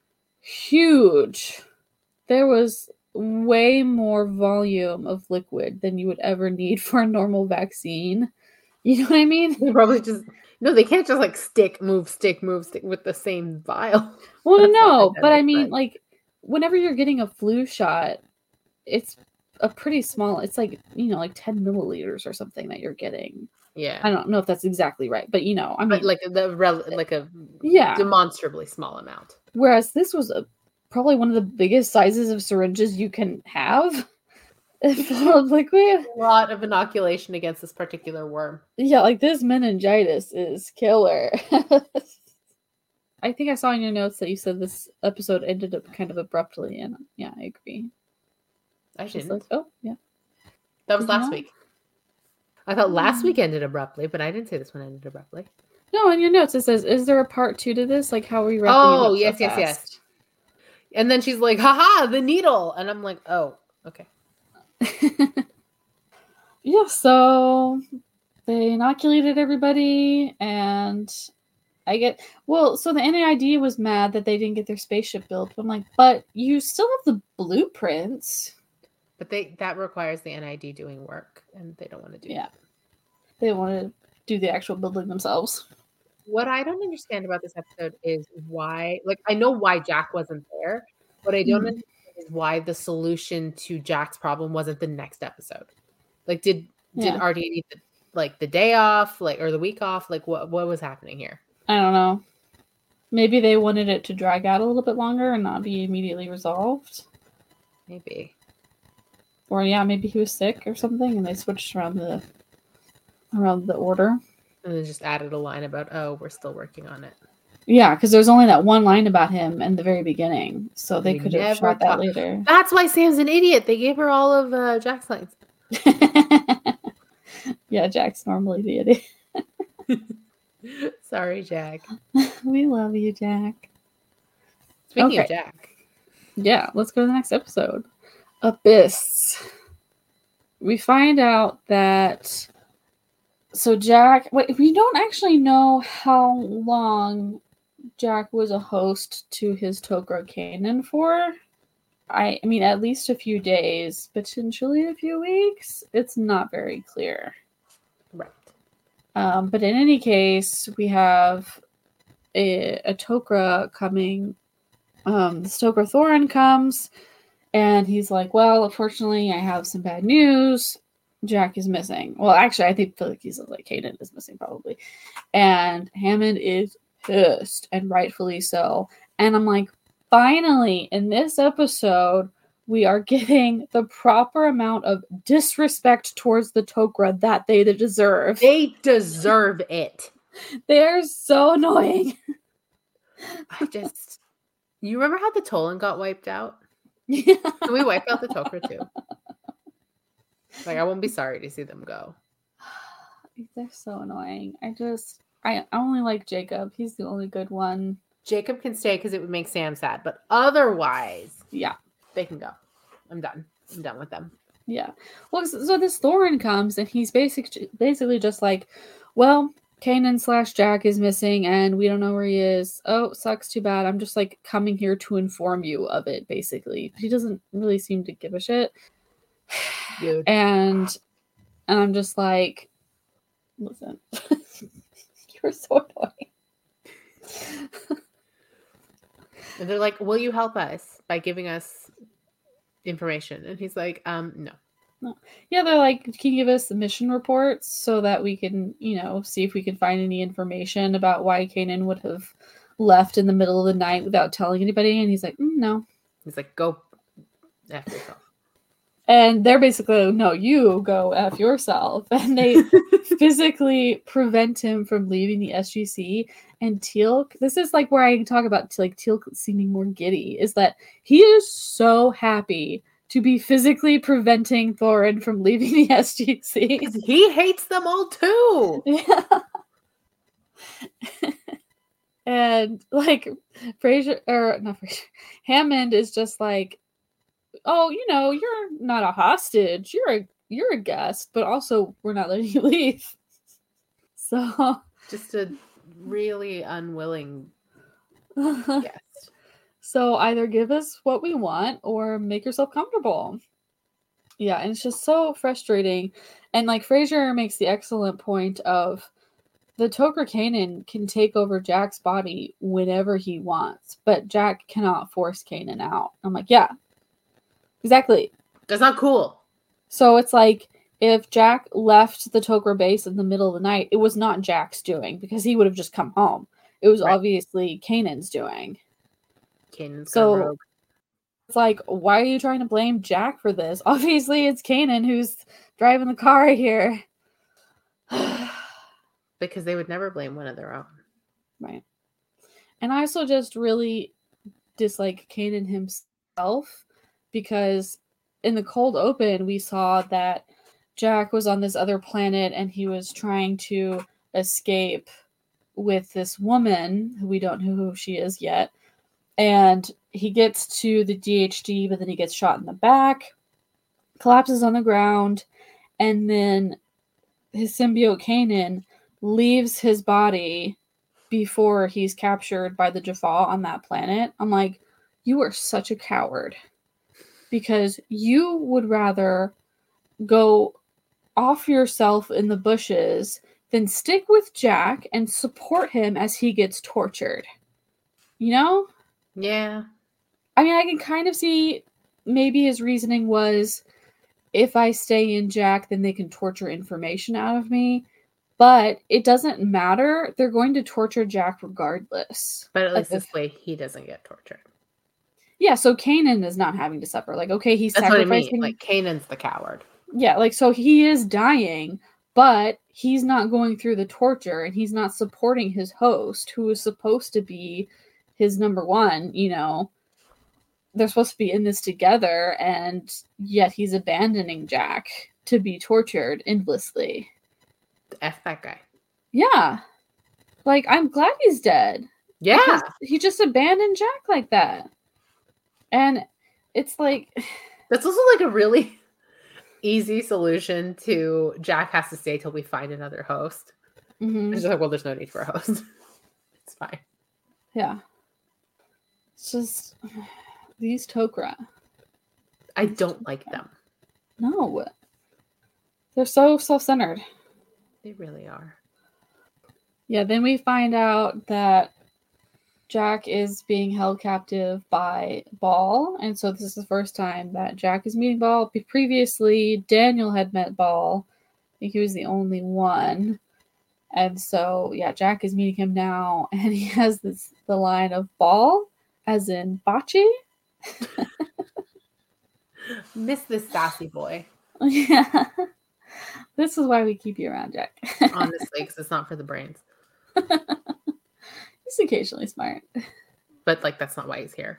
huge. There was way more volume of liquid than you would ever need for a normal vaccine. You know what I mean? They probably just no, they can't just like stick, move, stick with the same vial. Well, no, but I mean, like, whenever you're getting a flu shot, it's a pretty small. It's like, you know, like 10 milliliters or something that you're getting. Yeah, I don't know if that's exactly right, but you know, I mean, like a yeah, demonstrably small amount. Whereas this was probably one of the biggest sizes of syringes you can have full of liquid. A lot of inoculation against this particular worm. Yeah, like this meningitis is killer. I think I saw in your notes that you said this episode ended up kind of abruptly, and yeah, I agree. I didn't. Like, oh, yeah. That was last week. I thought last week ended abruptly, but I didn't say this one ended abruptly. No, in your notes it says, "Is there a part 2 to this? Like, how are we wrapping it up yes, so yes, fast?" yes. And then she's like, "Haha, the needle," and I'm like, "Oh, okay." Yeah, so they inoculated everybody, and so the NIAID was mad that they didn't get their spaceship built. I'm like, but you still have the blueprints. But that requires the NIAID doing work, and they don't want to do that. They want to do the actual building themselves. What I don't understand about this episode is why, like, I know why Jack wasn't there. What I don't understand is why the solution to Jack's problem wasn't the next episode. Like, did RDA need the day off, like, or the week off? Like, what was happening here? I don't know. Maybe they wanted it to drag out a little bit longer and not be immediately resolved. Maybe. Or maybe he was sick or something, and they switched around the order. And then just added a line about, oh, we're still working on it. Yeah, because there's only that one line about him in the very beginning, so they could have shot that later. That's why Sam's an idiot. They gave her all of Jack's lines. Yeah, Jack's normally the idiot. Sorry, Jack. We love you, Jack. Speaking of Jack. Yeah, let's go to the next episode. Abyss. We find out that... So Jack... we don't actually know how long Jack was a host to his Tok'ra Kanan for. I mean, at least a few days, potentially a few weeks. It's not very clear. Right. But in any case, we have a Tok'ra coming. This Tok'ra Thorin comes, and he's like, well, unfortunately, I have some bad news. Jack is missing. Well, actually, I feel like he's like, Kanan is missing, probably. And Hammond is pissed, and rightfully so. And I'm like, finally, in this episode, we are getting the proper amount of disrespect towards the Tok'ra that they deserve. They deserve it. They're so annoying. You remember how the Tolan got wiped out? Yeah. Can we wipe out the Tok'ra too? Like, I won't be sorry to see them go. They're so annoying. I only like Jacob. He's the only good one. Jacob can stay because it would make Sam sad, but otherwise, yeah, they can go. I'm done with them. Yeah. Well, so this Thorin comes, and he's basically just like, well, Kanan / Jack is missing, and we don't know where he is. Oh, sucks, too bad. I'm just like coming here to inform you of it, basically. He doesn't really seem to give a shit. Dude. And I'm just like, listen, you're so annoying. And they're like, will you help us by giving us information? And he's like, no. Yeah, they're like, can you give us the mission reports so that we can, see if we can find any information about why Kanan would have left in the middle of the night without telling anybody? And he's like, no. He's like, go F yourself. And they're basically, no, you go F yourself. And they physically prevent him from leaving the SGC. And Teal'c, this is like where I talk about like Teal'c seeming more giddy, is that he is so happy to be physically preventing Thorin from leaving the SGC. Because he hates them all too. Yeah. And like Hammond is just like, oh, you're not a hostage. You're a guest, but also we're not letting you leave. So just a really unwilling guest. So either give us what we want or make yourself comfortable. Yeah, and it's just so frustrating. And like Frasier makes the excellent point of the Tok'ra Kanan can take over Jack's body whenever he wants, but Jack cannot force Kanan out. I'm like, yeah, exactly. That's not cool. So it's like if Jack left the Tok'ra base in the middle of the night, it was not Jack's doing because he would have just come home. It was obviously Kanan's doing. Kanan's gone rogue. It's like, why are you trying to blame Jack for this? Obviously, it's Kanan who's driving the car here. Because they would never blame one of their own. Right. And I also just really dislike Kanan himself because in the cold open, we saw that Jack was on this other planet and he was trying to escape with this woman who we don't know who she is yet. And he gets to the DHD, but then he gets shot in the back, collapses on the ground, and then his symbiote Kanan leaves his body before he's captured by the Jaffa on that planet. I'm like, you are such a coward. Because you would rather go off yourself in the bushes than stick with Jack and support him as he gets tortured. You know? Yeah. I mean, I can kind of see maybe his reasoning was if I stay in Jack, then they can torture information out of me. But it doesn't matter. They're going to torture Jack regardless. But at least this way, he doesn't get tortured. Yeah, so Kanan is not having to suffer. Like, okay, he's sacrificing. What I mean. Like, Kanan's the coward. Yeah, like, so he is dying, but he's not going through the torture, and he's not supporting his host, who is supposed to be his number one, you know. They're supposed to be in this together, and yet he's abandoning Jack to be tortured endlessly. F that guy. Yeah. Like, I'm glad he's dead. Yeah. He just abandoned Jack like that. And it's like... That's also like a really easy solution to Jack has to stay till we find another host. Mm-hmm. It's just like, well, there's no need for a host. It's fine. Yeah. It's just... These Tok'ra. I don't like them. No. They're so self-centered. They really are. Yeah, then we find out that Jack is being held captive by Ball, and so this is the first time that Jack is meeting Ball. Previously, Daniel had met Ball. I think he was the only one. And so, yeah, Jack is meeting him now, and he has the line of Ball, as in Bocce. Miss this sassy boy. Yeah. This is why we keep you around, Jack. Honestly, because it's not for the brains. He's occasionally smart. But, like, that's not why he's here.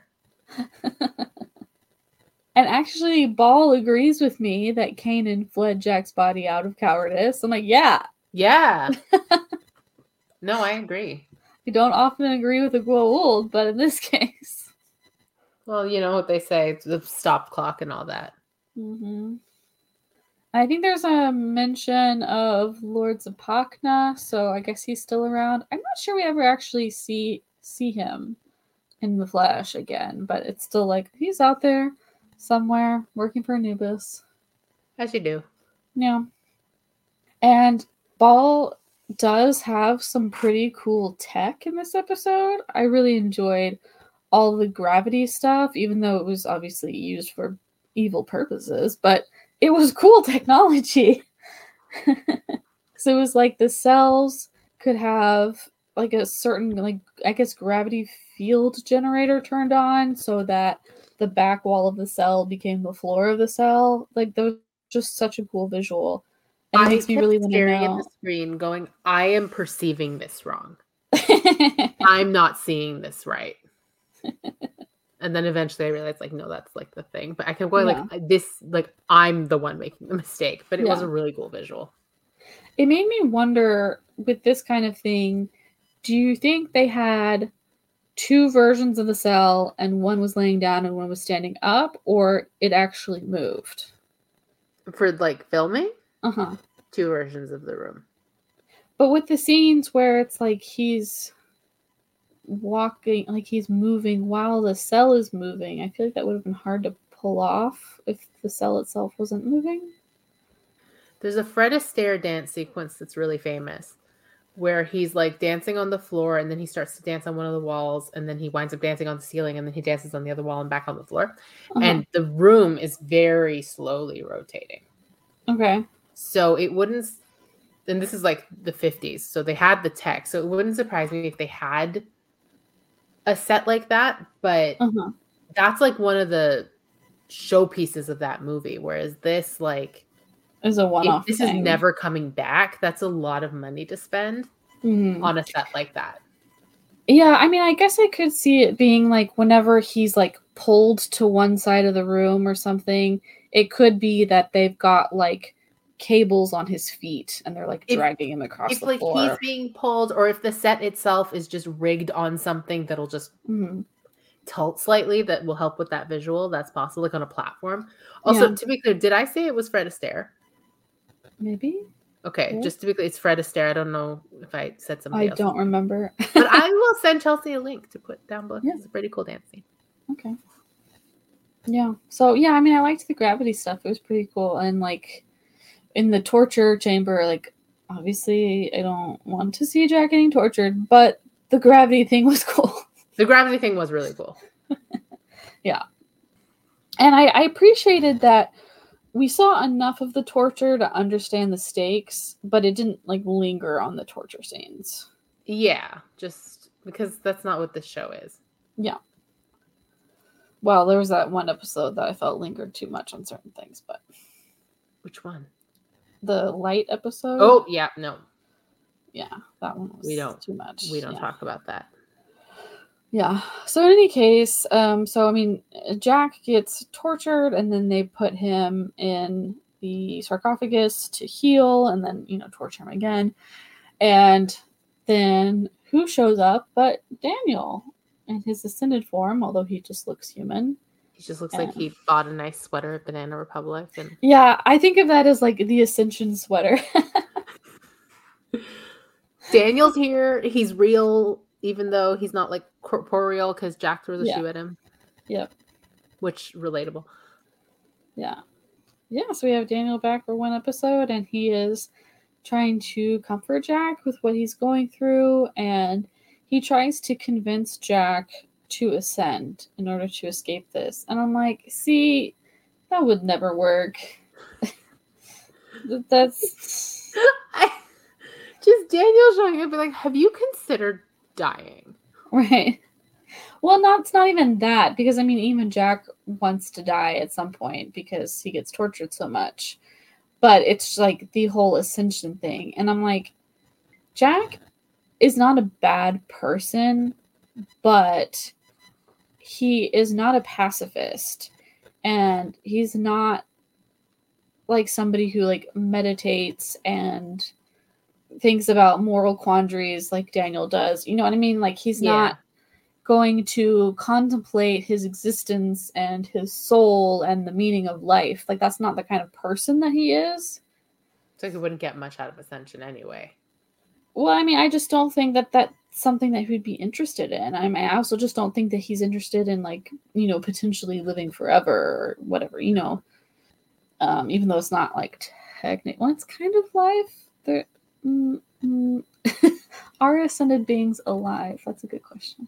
And actually, Ball agrees with me that Kanan fled Jack's body out of cowardice. I'm like, yeah. Yeah. No, I agree. I don't often agree with the Goa'uld, but in this case. Well, you know what they say, the stop clock and all that. Mm-hmm. I think there's a mention of Lord Zapakna, so I guess he's still around. I'm not sure we ever actually see him in the flesh again, but it's still like he's out there somewhere working for Anubis. As you do. Yeah. And Ball does have some pretty cool tech in this episode. I really enjoyed all the gravity stuff, even though it was obviously used for evil purposes, but it was cool technology. So it was like the cells could have like a certain, like, I guess gravity field generator turned on so that the back wall of the cell became the floor of the cell. Like, that was just such a cool visual. And it makes me really want to know. Staring at the screen going, I am perceiving this wrong. I'm not seeing this right. And then eventually I realized, like, no, that's like the thing. But I kept going, like, this, like, I'm the one making the mistake. But it was a really cool visual. It made me wonder, with this kind of thing, do you think they had two versions of the cell and one was laying down and one was standing up, or it actually moved? For, like, filming? Uh-huh. Two versions of the room. But with the scenes where it's like he's walking, like he's moving while the cell is moving, I feel like that would have been hard to pull off if the cell itself wasn't moving? There's a Fred Astaire dance sequence that's really famous where he's like dancing on the floor and then he starts to dance on one of the walls and then he winds up dancing on the ceiling and then he dances on the other wall and back on the floor. And the room is very slowly rotating. Okay. So it wouldn't, and this is like the 50s, so they had the tech, so it wouldn't surprise me if they had a set like that, but that's like one of the showpieces of that movie, whereas this like is a one-off this thing. Is never coming back. That's a lot of money to spend on a set like that. Yeah, I mean, I guess I could see it being like whenever he's like pulled to one side of the room or something, it could be that they've got like cables on his feet and they're like dragging him across the floor. If like he's being pulled, or if the set itself is just rigged on something that'll just tilt slightly, that will help with that visual. That's possible, like on a platform. Also, to be clear, did I say it was Fred Astaire? Maybe. Okay, yeah. Just to be clear, it's Fred Astaire. I don't know if I said somebody else. I don't remember. But I will send Chelsea a link to put down below. Yeah. It's a pretty cool dance scene. Okay. Yeah. So, yeah, I mean, I liked the gravity stuff. It was pretty cool. And, like, in the torture chamber, like, obviously I don't want to see Jack getting tortured, but the gravity thing was cool. The gravity thing was really cool. Yeah. And I appreciated that we saw enough of the torture to understand the stakes, but it didn't like linger on the torture scenes. Yeah, just because that's not what this show is. Yeah. Well, there was that one episode that I felt lingered too much on certain things, but which one? The light episode. Oh, yeah, no. Yeah, that one was too much. We don't talk about that. Yeah. So in any case, so I mean, Jack gets tortured and then they put him in the sarcophagus to heal and then, torture him again. And then who shows up but Daniel in his ascended form, although he just looks human. He just looks like he bought a nice sweater at Banana Republic. And yeah, I think of that as like the Ascension sweater. Daniel's here. He's real. Even though he's not like corporeal because Jack throws a shoe at him. Yep. Which, relatable. Yeah. Yeah, so we have Daniel back for one episode and he is trying to comfort Jack with what he's going through, and he tries to convince Jack to ascend in order to escape this. And I'm like, see, that would never work. That's... Just Daniel showing up and like, have you considered dying? Right. Well, it's not even that, because I mean, even Jack wants to die at some point because he gets tortured so much. But it's like the whole ascension thing. And I'm like, Jack is not a bad person, but he is not a pacifist. And he's not like somebody who like meditates and thinks about moral quandaries like Daniel does. You know what I mean? Like he's not going to contemplate his existence and his soul and the meaning of life. Like that's not the kind of person that he is. So he wouldn't get much out of Ascension anyway. Well, I mean, I just don't think that that's something that he would be interested in. I mean, I also just don't think that he's interested in like, potentially living forever or whatever, even though it's not like technically, well, it's kind of life. Are ascended beings alive? That's a good question.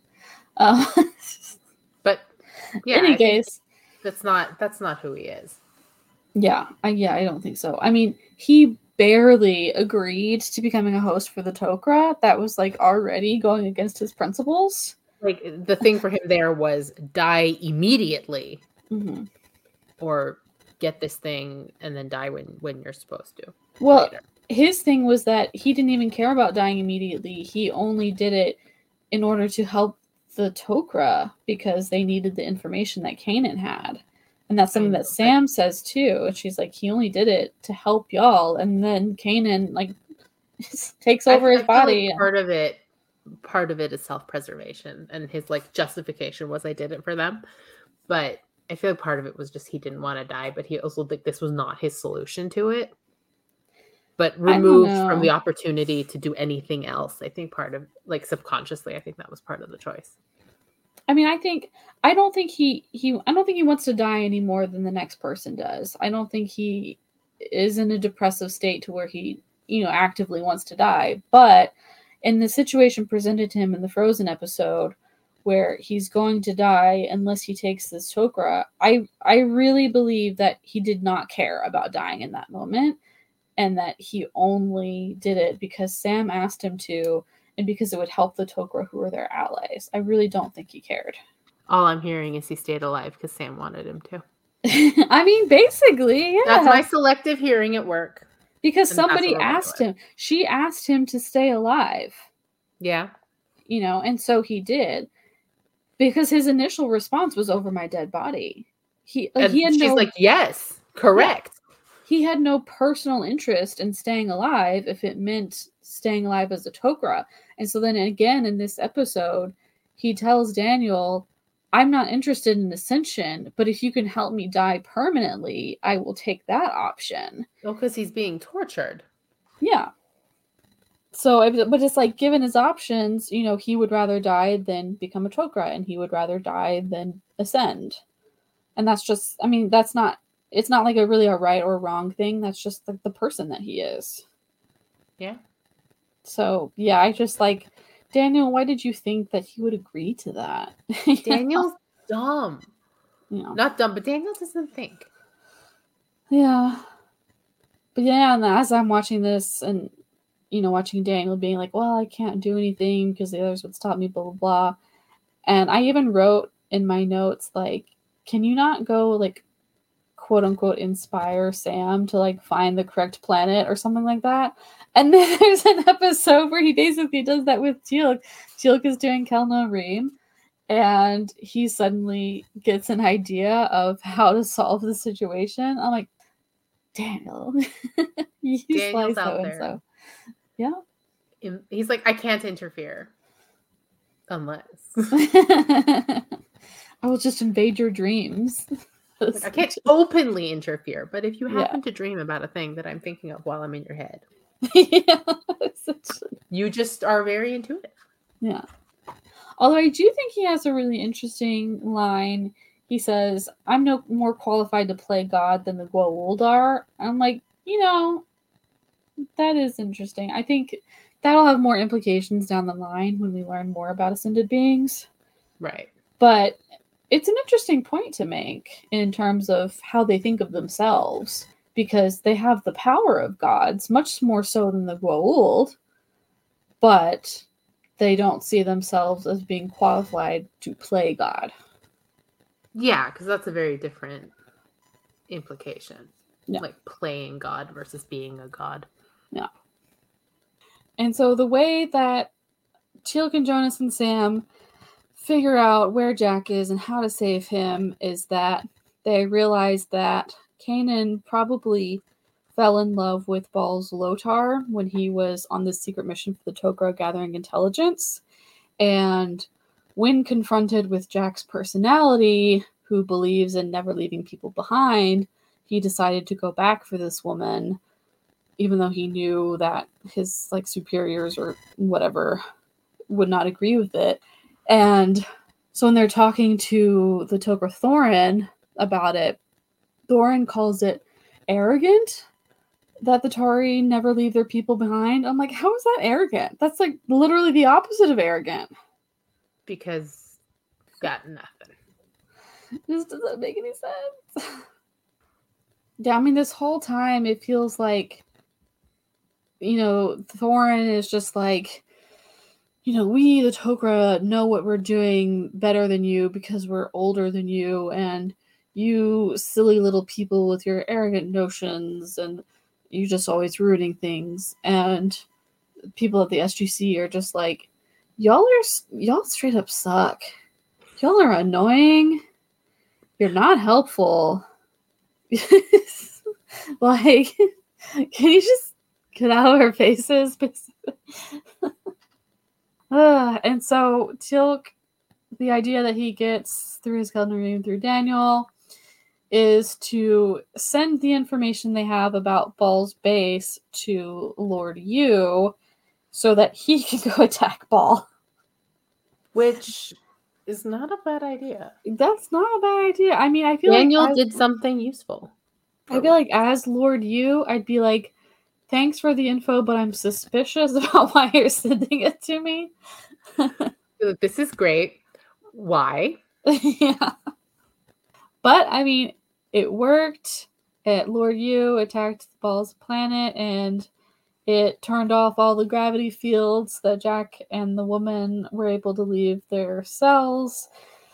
But yeah, in any case, that's not who he is. Yeah, I don't think so. I mean, he barely agreed to becoming a host for the Tok'ra. That was like already going against his principles. Like the thing for him there was die immediately, or get this thing and then die when you're supposed to. Well, later. His thing was that he didn't even care about dying immediately. He only did it in order to help the Tok'ra because they needed the information that Kanan had. And that's something that Sam says too. And she's like, he only did it to help y'all. And then Kanan like takes over his body. Like part of it is self-preservation. And his like justification was I did it for them. But I feel like part of it was just he didn't want to die, but he also like this was not his solution to it. But removed from the opportunity to do anything else. I think part of like subconsciously, I think that was part of the choice. I mean, I don't think he wants to die any more than the next person does. I don't think he is in a depressive state to where he, actively wants to die. But in the situation presented to him in the Frozen episode, where he's going to die unless he takes this Tok'ra, I really believe that he did not care about dying in that moment, and that he only did it because Sam asked him to, and because it would help the Tok'ra who were their allies. I really don't think he cared. All I'm hearing is he stayed alive because Sam wanted him to. I mean, basically, yeah. That's my selective hearing at work. Because somebody asked him. She asked him to stay alive. Yeah. And so he did. Because his initial response was, over my dead body. She's like, yes, correct. Yeah, he had no personal interest in staying alive if it meant staying alive as a Tok'ra. And so then again in this episode, he tells Daniel, I'm not interested in ascension, but if you can help me die permanently, I will take that option. Well, because he's being tortured. Yeah. So, but it's like, given his options, he would rather die than become a Tok'ra, and he would rather die than ascend. And that's just, I mean, it's not like a right or wrong thing. That's just like the person that he is. Yeah. So, yeah, I just like, Daniel, why did you think that he would agree to that? Daniel's dumb. Not dumb, but Daniel doesn't think. Yeah. But yeah, and as I'm watching this and, watching Daniel being like, well, I can't do anything because the others would stop me, blah, blah, blah. And I even wrote in my notes, like, can you not go, like, quote unquote, inspire Sam to, like, find the correct planet or something like that? And then there's an episode where he basically does that with Teal'c. Teal'c is doing Kelna Reem, and he suddenly gets an idea of how to solve the situation. I'm like, Daniel. Daniel's out there. So. Yeah. He's like, I can't interfere. Unless. I will just invade your dreams. Like, I can't openly interfere, but if you happen to dream about a thing that I'm thinking of while I'm in your head, you just are very intuitive. Yeah. Although I do think he has a really interesting line. He says, I'm no more qualified to play God than the Goa'uld are. I'm like, that is interesting. I think that'll have more implications down the line when we learn more about ascended beings. Right. But it's an interesting point to make in terms of how they think of themselves, because they have the power of gods, much more so than the Goa'uld, but they don't see themselves as being qualified to play God. Yeah, because that's a very different implication. Yeah. Like playing God versus being a god. Yeah. And so the way that Teal'c and Jonas and Sam figure out where Jack is and how to save him is that they realize that Kanan probably fell in love with Bal's Lotar when he was on this secret mission for the Tok'ra gathering intelligence. And when confronted with Jack's personality, who believes in never leaving people behind, he decided to go back for this woman, even though he knew that his superiors or whatever would not agree with it. And so when they're talking to the Tok'ra Thorin about it, Thorin calls it arrogant that the Tari never leave their people behind. I'm like, how is that arrogant? That's literally the opposite of arrogant. Because got nothing. This doesn't make any sense. Yeah, I mean, this whole time it feels like, Thorin is just like, we, the Tok'ra, know what we're doing better than you because we're older than you, and you silly little people with your arrogant notions, and you just always ruining things. And people at the SGC are just like, y'all straight up suck. Y'all are annoying. You're not helpful. Like, can you just get out of our faces? And so Teal'c, the idea that he gets through his Kelna Reem through Daniel is to send the information they have about Bal's base to Lord Yu so that he can go attack Bal. Which is not a bad idea. That's not a bad idea. I mean, I feel Daniel like did something useful. I feel like as Lord Yu, I'd be like, thanks for the info, but I'm suspicious about why you're sending it to me. This is great. Why? Yeah. But, I mean, it worked. Lord Yu attacked the Ball's planet, and it turned off all the gravity fields that Jack and the woman were able to leave their cells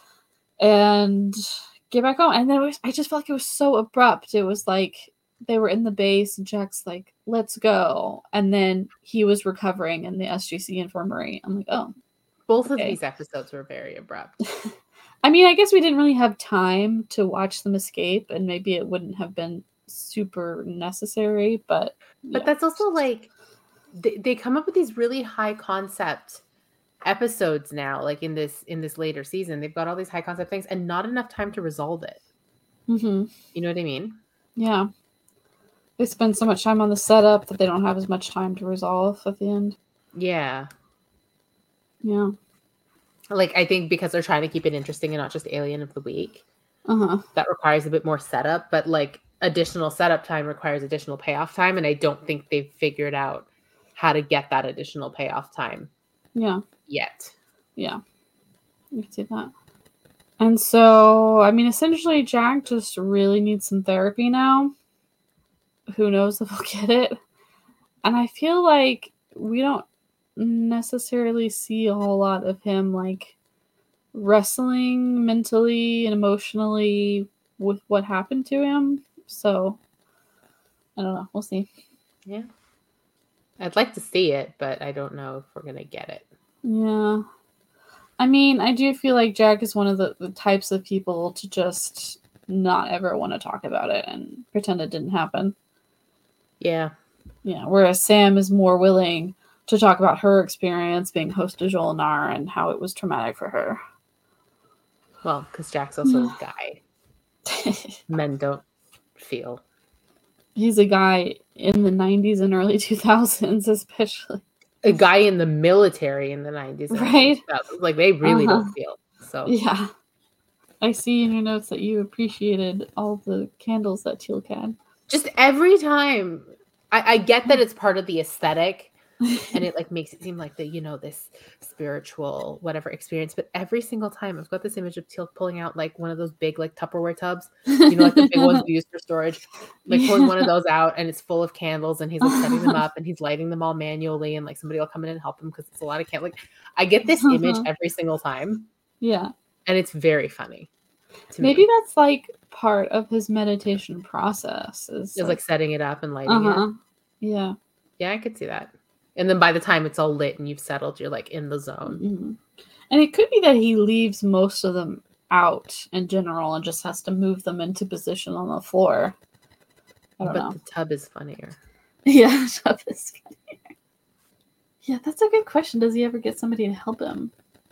and get back home. And then I just felt like it was so abrupt. It was like they were in the base, and Jack's like, let's go. And then he was recovering in the SGC infirmary. I'm like, oh. Both of these episodes were very abrupt. I mean, I guess we didn't really have time to watch them escape, and maybe it wouldn't have been super necessary, but that's also like they come up with these really high concept episodes now, like in this later season. They've got all these high concept things and not enough time to resolve it. Mm-hmm. You know what I mean? Yeah. They spend so much time on the setup that they don't have as much time to resolve at the end. Yeah. Yeah. Like, I think because they're trying to keep it interesting and not just Alien of the Week, that requires a bit more setup. But, like, additional setup time requires additional payoff time. And I don't think they've figured out how to get that additional payoff time yet. Yeah. You can see that. And so, I mean, essentially, Jack just really needs some therapy now. Who knows if he'll get it? And I feel like we don't necessarily see a whole lot of him, like, wrestling mentally and emotionally with what happened to him. So, I don't know. We'll see. Yeah. I'd like to see it, but I don't know if we're going to get it. Yeah. I mean, I do feel like Jack is one of the types of people to just not ever want to talk about it and pretend it didn't happen. Yeah. Yeah. Whereas Sam is more willing to talk about her experience being host to Jolinar and how it was traumatic for her. Well, because Jack's also a guy. Men don't feel. He's a guy in the 90s and early 2000s, especially. A guy in the military in the 90s. Right? Like, they really don't feel. So yeah. I see in your notes that you appreciated all the candles that Teal'c had. Just every time. I get that it's part of the aesthetic. And it like makes it seem like the, you know, this spiritual whatever experience, but every single time I've got this image of Teal'c pulling out like one of those big like Tupperware tubs, you know, like the big ones we use for storage, like pulling one of those out, and it's full of candles, and he's like setting them up, and he's lighting them all manually, and like somebody will come in and help him because it's a lot of candles. Like, I get this image every single time. Yeah, and it's very funny. Maybe that's like part of his meditation process. Is like setting it up and lighting it. Yeah. Yeah, I could see that. And then by the time it's all lit and you've settled, you're like in the zone. Mm-hmm. And it could be that he leaves most of them out in general and just has to move them into position on the floor. I don't know. The tub is funnier. Yeah, the tub is funnier. Yeah, that's a good question. Does he ever get somebody to help him?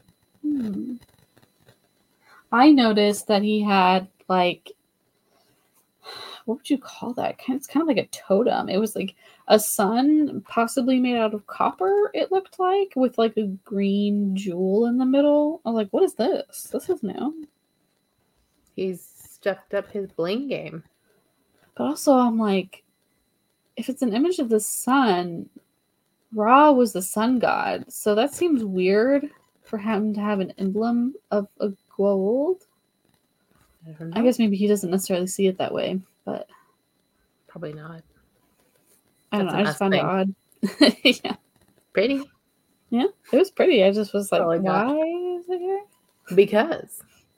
I noticed that he had like, what would you call that? It's kind of like a totem. It was like a sun, possibly made out of copper, it looked like, with like a green jewel in the middle. I was like, what is this? This is new. He's stepped up his bling game. But also, I'm like, if it's an image of the sun, Ra was the sun god. So that seems weird for him to have an emblem of a gold. I guess maybe he doesn't necessarily see it that way, but probably not. I don't know. I just found it odd. Yeah. Pretty. Yeah, it was pretty. I just was like, oh why is it here? Because.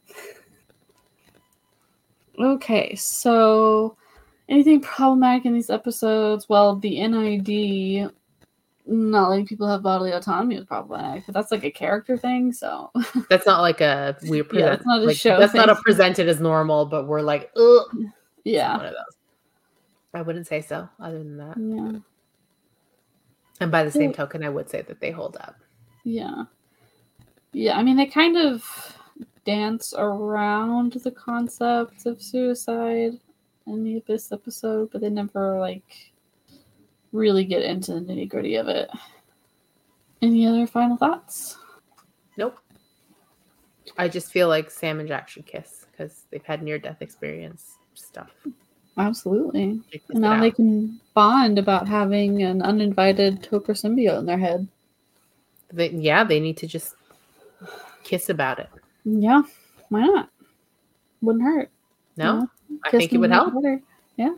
Okay, so anything problematic in these episodes? Well, the NID not letting people have bodily autonomy was problematic, but that's like a character thing, so that's not like a weird yeah, it's not a show that's thing. not a presented as normal, but we're like, ugh. Yeah. One of those. I wouldn't say so, other than that. Yeah. And by the same token, I would say that they hold up. Yeah. Yeah, I mean, they kind of dance around the concept of suicide in the Abyss episode, but they never, like, really get into the nitty-gritty of it. Any other final thoughts? Nope. I just feel like Sam and Jack should kiss because they've had near-death experience stuff. Absolutely. And now they can bond about having an uninvited Toker symbiote in their head. They need to just kiss about it. Yeah, why not? Wouldn't hurt. No, I think it would help. Better. Yeah.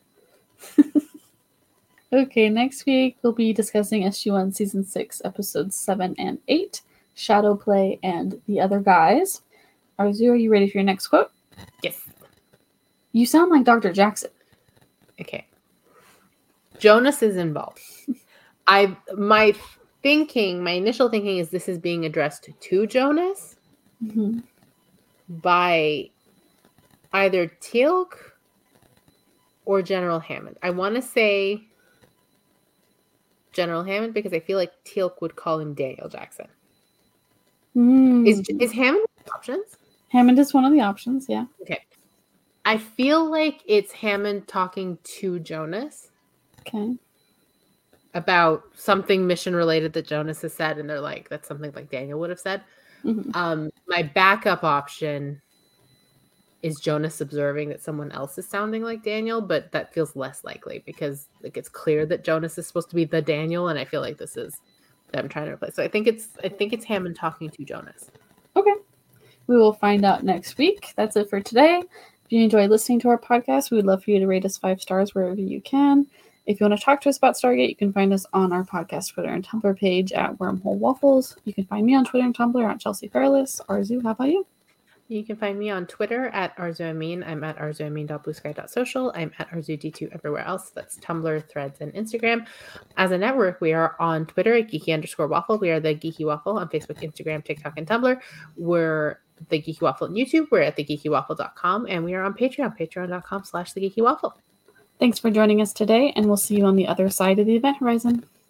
Okay, next week we'll be discussing SG-1 Season 6, Episodes 7 and 8, Shadow Play, and The Other Guys. Arzu, are you ready for your next quote? Yes. You sound like Dr. Jackson. Okay. Jonas is involved. My initial thinking is this is being addressed to Jonas by either Teal'c or General Hammond. I want to say General Hammond because I feel like Teal'c would call him Daniel Jackson. Is Hammond options? Hammond is one of the options, yeah. Okay. I feel like it's Hammond talking to Jonas. Okay. About something mission related that Jonas has said, and they're like, that's something like Daniel would have said. My backup option is Jonas observing that someone else is sounding like Daniel, but that feels less likely because like it's clear that Jonas is supposed to be the Daniel, and I feel like this is them trying to replace. So I think it's Hammond talking to Jonas. Okay. We will find out next week. That's it for today. If you enjoyed listening to our podcast, we would love for you to rate us 5 stars wherever you can. If you want to talk to us about Stargate, you can find us on our podcast Twitter and Tumblr page at Wormhole Waffles. You can find me on Twitter and Tumblr at Chelsea Fairless. Arzu, how about you? You can find me on Twitter at arzuamin. I'm at arzuamin.bluesky.social. I'm at arzud2 everywhere else. That's Tumblr, Threads, and Instagram. As a network, we are on Twitter at geeky_waffle. We are the Geeky Waffle on Facebook, Instagram, TikTok, and Tumblr. We're the Geeky Waffle on YouTube. We're at thegeekywaffle.com. And we are on Patreon, patreon.com/thegeekywaffle. Thanks for joining us today, and we'll see you on the other side of the event horizon.